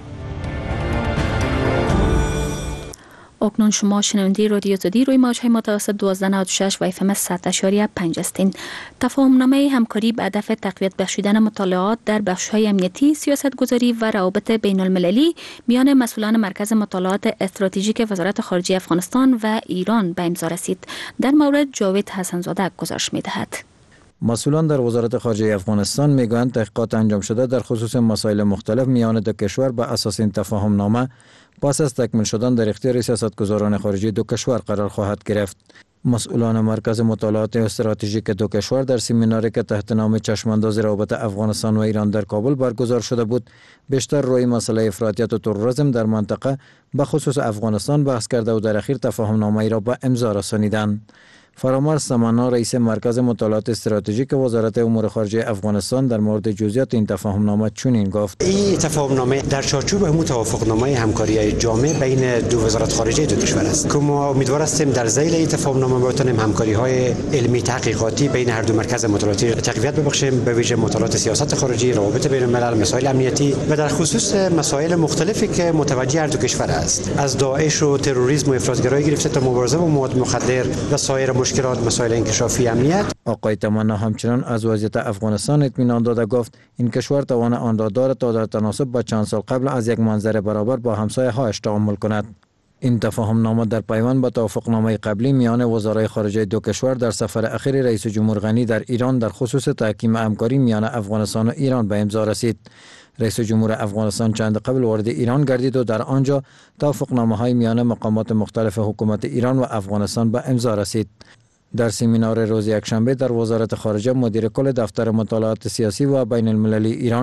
اکنون شما شنونده رادیو آزادی روی موج‌های متوسط دوازده نود و شش و اف ام صد اشاری پنج هستین. تفاهم‌نامه همکاری به هدف تقویت بخشیدن مطالعات در بخش‌های امنیتی، سیاست‌گذاری و روابط بین‌المللی میان مسئولان مرکز مطالعات استراتژیک وزارت خارجه افغانستان و ایران به امضا رسید. در مورد جاوید حسن‌زاده گزارش می‌دهد. مسئولان در وزارت خارجه افغانستان میگویند تحقیقات انجام شده در خصوص مسائل مختلف میان دو کشور به اساس این تفاهم نامه پس از تکمیل شدن در اختیار سیاستگزاران خارجی دو کشور قرار خواهد گرفت. مسئولان مرکز مطالعات استراتژیک دو کشور در سمیناری که تحت نام چشمانداز روابط افغانستان و ایران در کابل برگزار شده بود، بیشتر روی مسئله افراطیت و تروریسم در منطقه به خصوص افغانستان بحث کرده و در اخیر تفاهم نامه را به امضا رسانیدند. فرامرز سمنا رئیس مرکز مطالعات استراتژیک وزارت امور خارجه افغانستان در مورد جزئیات این تفاهم نامه چنین گفت: این تفاهم نامه در چارچوب همون توافق نامه همکاری جامع بین دو وزارت خارجه دو کشور است که ما امیدوار هستیم در ذیل این تفاهم نامه بتونیم همکاری های علمی تحقیقاتی بین هر دو مرکز مطالعاتی تقویت ببخشیم، به ویژه مطالعات سیاست خارجی، روابط بین الملل، مسائل امنیتی و در خصوص مسائل مختلفی که متوجه هر دو کشور است، از داعش و تروریسم و افراطگرایی گرفته تا مبارزه با مواد مخدر و سایر مشکلات مسائل انکشافی امنیت. آقای تمنا همچنان از وضعیت افغانستان اطمینان داده گفت این کشور توان آن را دارد تا در تناسب با چند سال قبل از یک منظر برابر با همسایه‌هایش تعامل کند. این تفاهم نامه در پیوند با توافق نامه قبلی میان وزرای خارجه دو کشور در سفر اخیر رئیس جمهور غنی در ایران در خصوص تحکیم همکاری میان افغانستان و ایران به امضا رسید. رئیس جمهور افغانستان چند قبل وارد ایران گردید و در آنجا توافق نامه های میان مقامات مختلف حکومت ایران و افغانستان به امضا رسید. در سمینار روز یکشنبه در وزارت خارجه مدیر کل دفتر مطالعات سیاسی و بین المللی ایران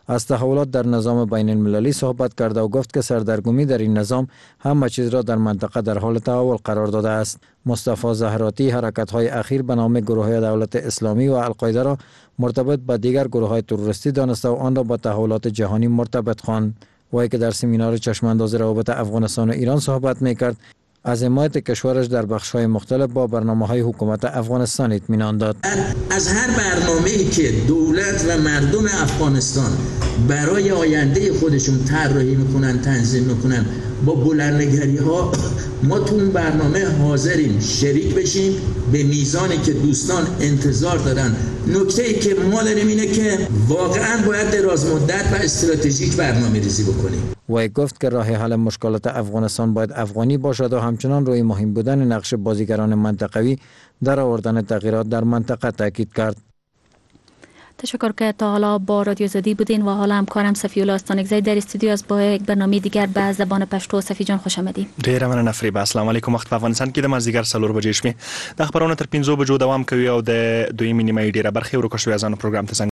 از تحولات در نظام بین المللی صحبت کرد و گفت که سردرگمی در این نظام همه چیز را در منطقه در حال تحول قرار داده است. مصطفی زهراتی حرکت‌های اخیر به نام گروه‌های دولت اسلامی و القاعده را مرتبط به دیگر گروه‌های تروریستی دانسته و آن را با تحولات جهانی مرتبط خواند. وی که در سمینار چشمانداز روابط افغانستان و ایران صحبت می‌کرد، از حمایت کشورش در بخش‌های مختلف با برنامه‌های حکومت افغانستان اطمینان داد. از هر برنامه‌ای که دولت و مردم افغانستان برای آینده خودشون طراحی می‌کنن، تنظیم می‌کنن، با بلندنگری‌ها ما تو اون برنامه حاضریم شریک بشیم به میزانی که دوستان انتظار دارن. نکته‌ای که ما داریم اینه که واقعاً باید دراز مدت و استراتژیک برنامه‌ریزی بکنیم. وی گفت که راه حل مشکلات افغانستان باید افغانی باشد و همچنان روی مهم بودن نقش بازیگران منطقوی در آوردن تغییرات در منطقه تاکید کرد. تشکر که تا حالا با رادیو آزادی بودین و حالا همکارم صفی الله استانکزی در استودیو از با یک برنامه دیگر به زبان پشتو. صفی جان خوش آمدید. ډیره مننه فریبا. السلام علیکم. وخت په افغانستان کې د مازدیګر څلور بجې شپې د خبرونو تر پنځو بجو دوام کوي او د دویمې نیمې ډیره برخه ورکو شوې ځان پروګرام ته